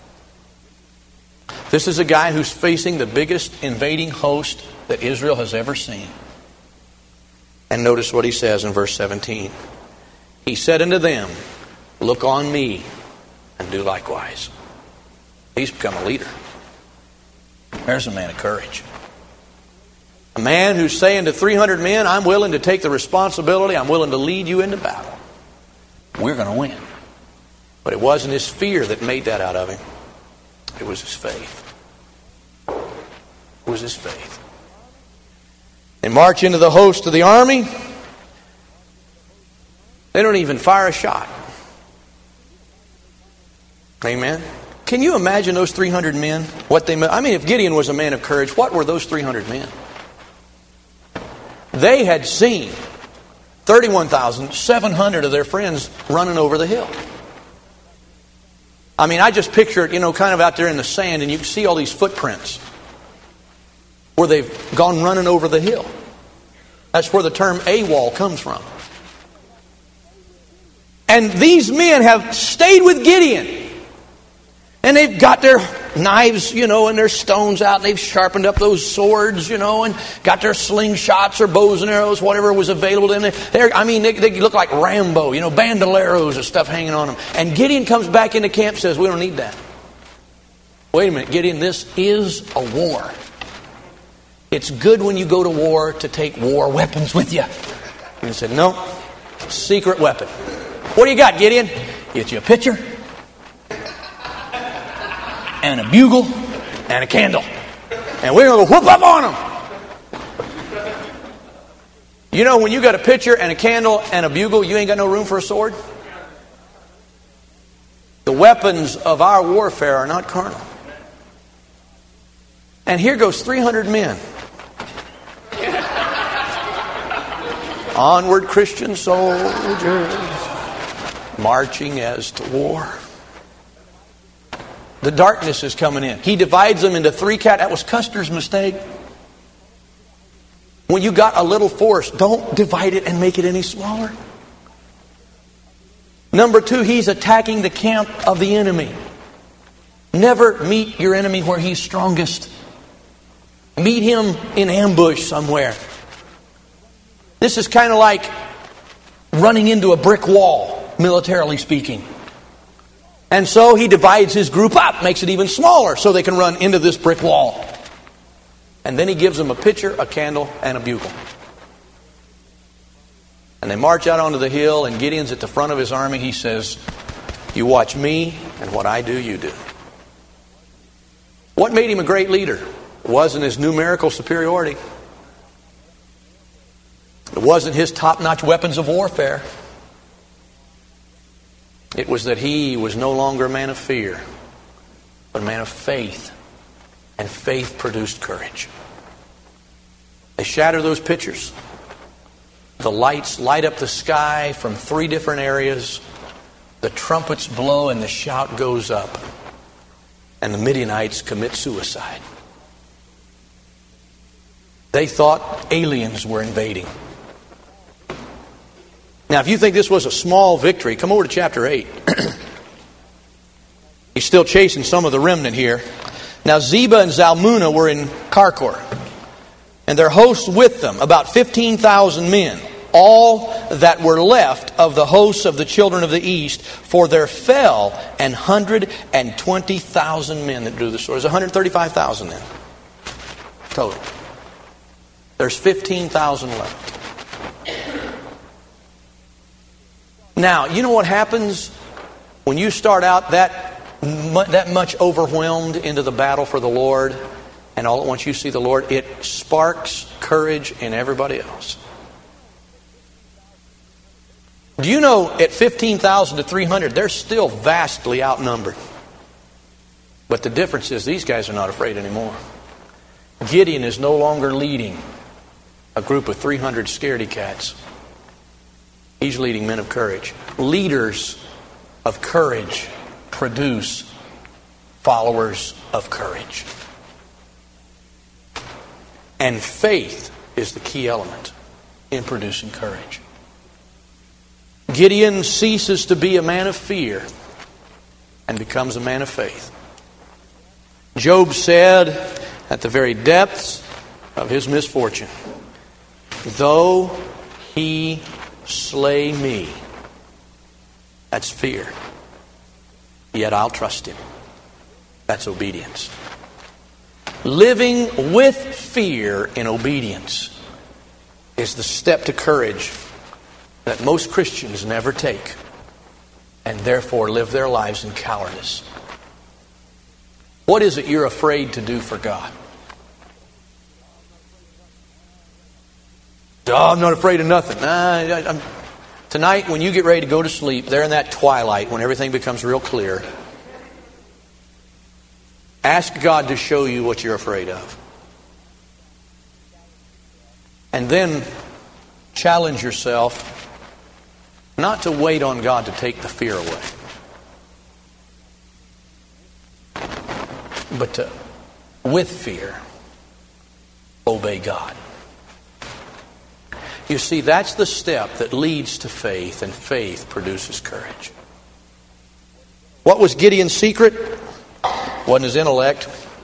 A: This is a guy who's facing the biggest invading host that Israel has ever seen. And notice what he says in verse seventeen. He said unto them, Look on me and do likewise. He's become a leader. There's a man of courage. A man who's saying to three hundred men, I'm willing to take the responsibility. I'm willing to lead you into battle. We're going to win. But it wasn't his fear that made that out of him. It was his faith. It was his faith. They march into the host of the army. They don't even fire a shot. Amen. Can you imagine those three hundred men? What they I mean, if Gideon was a man of courage, what were those three hundred men? They had seen thirty-one thousand seven hundred of their friends running over the hill. I mean, I just picture it, you know, kind of out there in the sand, and you can see all these footprints where they've gone running over the hill. That's where the term AWOL comes from. And these men have stayed with Gideon. And they've got their knives, you know, and their stones out. And they've sharpened up those swords, you know, and got their slingshots or bows and arrows, whatever was available to them. They're, I mean, they, they look like Rambo, you know, bandoleros and stuff hanging on them. And Gideon comes back into camp and says, we don't need that. Wait a minute, Gideon, this is a war. It's good when you go to war to take war weapons with you. And he said, no, secret weapon. What do you got, Gideon? Get you a pitcher and a bugle and a candle. And we're going to go whoop up on them. You know, when you got a pitcher and a candle and a bugle, you ain't got no room for a sword. The weapons of our warfare are not carnal. And here goes three hundred men. Onward, Christian soldiers, marching as to war. The darkness is coming in. He divides them into three cat. That was Custer's mistake. When you got a little force, don't divide it and make it any smaller. Number two, he's attacking the camp of the enemy. Never meet your enemy where he's strongest. Meet him in ambush somewhere. This is kind of like running into a brick wall, militarily speaking. And so he divides his group up, makes it even smaller so they can run into this brick wall. And then he gives them a pitcher, a candle, and a bugle. And they march out onto the hill, and Gideon's at the front of his army. He says, you watch me, and what I do, you do. What made him a great leader? It wasn't his numerical superiority. It wasn't his top-notch weapons of warfare. It was that he was no longer a man of fear, but a man of faith. And faith produced courage. They shatter those pitchers. The lights light up the sky from three different areas. The trumpets blow and the shout goes up. And the Midianites commit suicide. They thought aliens were invading. Now, if you think this was a small victory, come over to chapter eight. He's still chasing some of the remnant here. Now, Zebah and Zalmunna were in Karkor, and their hosts with them, about fifteen thousand men, all that were left of the hosts of the children of the east, for there fell an hundred and twenty thousand men that drew the sword. There's one hundred thirty-five thousand then, total. There's fifteen thousand left. Now, you know what happens when you start out that that much overwhelmed into the battle for the Lord, and all at once you see the Lord? It sparks courage in everybody else. Do you know at fifteen thousand to three hundred, they're still vastly outnumbered. But the difference is these guys are not afraid anymore. Gideon is no longer leading a group of three hundred scaredy cats. He's leading men of courage. Leaders of courage produce followers of courage. And faith is the key element in producing courage. Gideon ceases to be a man of fear and becomes a man of faith. Job said at the very depths of his misfortune, though he slay me, that's fear, yet I'll trust him. That's obedience. Living with fear in obedience is the step to courage that most Christians never take, and therefore live their lives in cowardice. What is it you're afraid to do for God? Oh, I'm not afraid of nothing. Nah, I'm, Tonight, when you get ready to go to sleep, there in that twilight, when everything becomes real clear, ask God to show you what you're afraid of. And then challenge yourself not to wait on God to take the fear away, but to, with fear, obey God. You see, that's the step that leads to faith, and faith produces courage. What was Gideon's secret? Wasn't his intellect.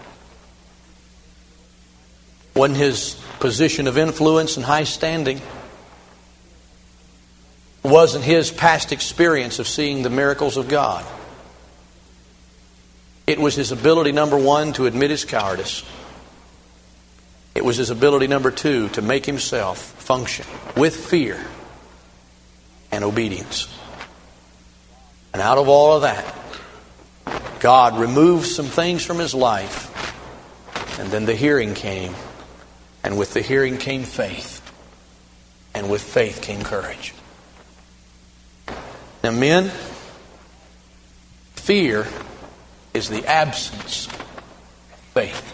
A: Wasn't his position of influence and high standing. Wasn't his past experience of seeing the miracles of God. It was his ability, number one, to admit his cowardice. It was his ability, number two, to make himself function with fear and obedience. And out of all of that, God removed some things from his life. And then the hearing came. And with the hearing came faith. And with faith came courage. Now, men, fear is the absence of faith.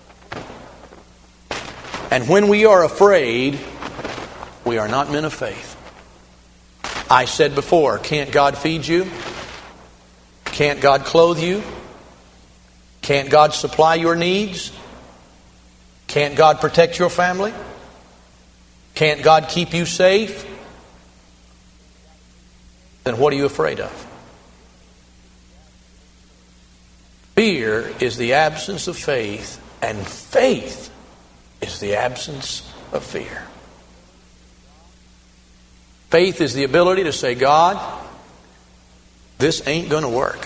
A: And when we are afraid, we are not men of faith. I said before, can't God feed you? Can't God clothe you? Can't God supply your needs? Can't God protect your family? Can't God keep you safe? Then what are you afraid of? Fear is the absence of faith, and faith is the absence of fear. Faith is the ability to say, God, this ain't going to work.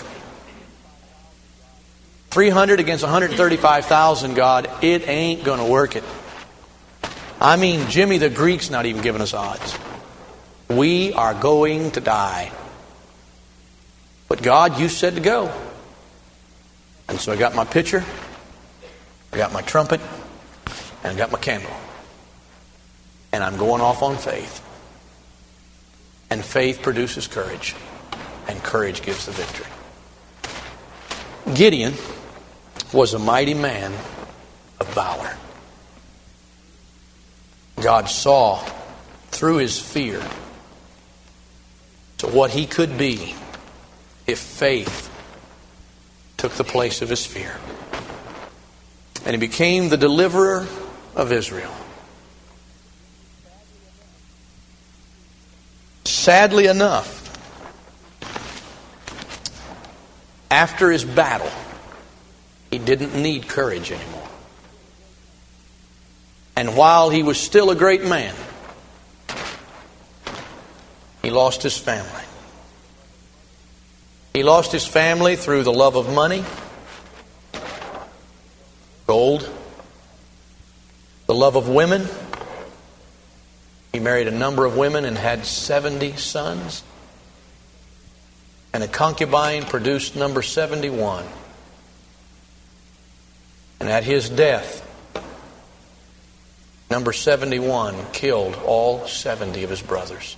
A: three hundred against one hundred thirty-five thousand, God, it ain't going to work it. I mean, Jimmy the Greek's not even giving us odds. We are going to die. But God, you said to go. And so I got my pitcher, I got my trumpet, and I got my candle. And I'm going off on faith. And faith produces courage. And courage gives the victory. Gideon was a mighty man of valor. God saw through his fear to what he could be if faith took the place of his fear. And he became the deliverer of Israel. Sadly enough, after his battle, he didn't need courage anymore. And while he was still a great man, he lost his family. He lost his family through the love of money, gold, the love of women. He married a number of women and had seventy sons. And a concubine produced number seventy-one. And at his death, number seventy-one killed all seventy of his brothers.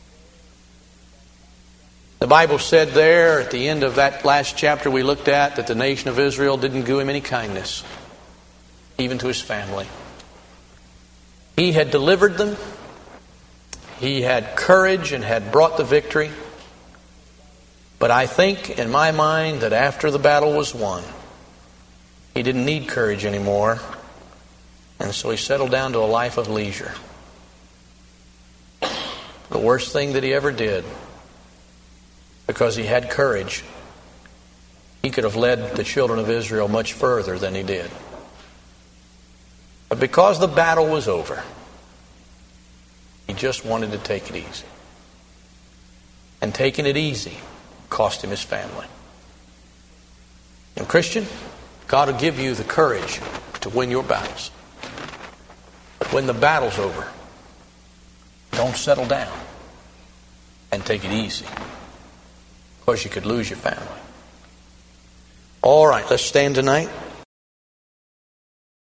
A: The Bible said there at the end of that last chapter we looked at that the nation of Israel didn't do him any kindness, even to his family. He had delivered them. He had courage and had brought the victory. But I think in my mind that after the battle was won, he didn't need courage anymore. And so he settled down to a life of leisure. The worst thing that he ever did, because he had courage, he could have led the children of Israel much further than he did. But because the battle was over, he just wanted to take it easy. And taking it easy cost him his family. And Christian, God will give you the courage to win your battles. But when the battle's over, don't settle down and take it easy, because you could lose your family. All right, let's stand tonight.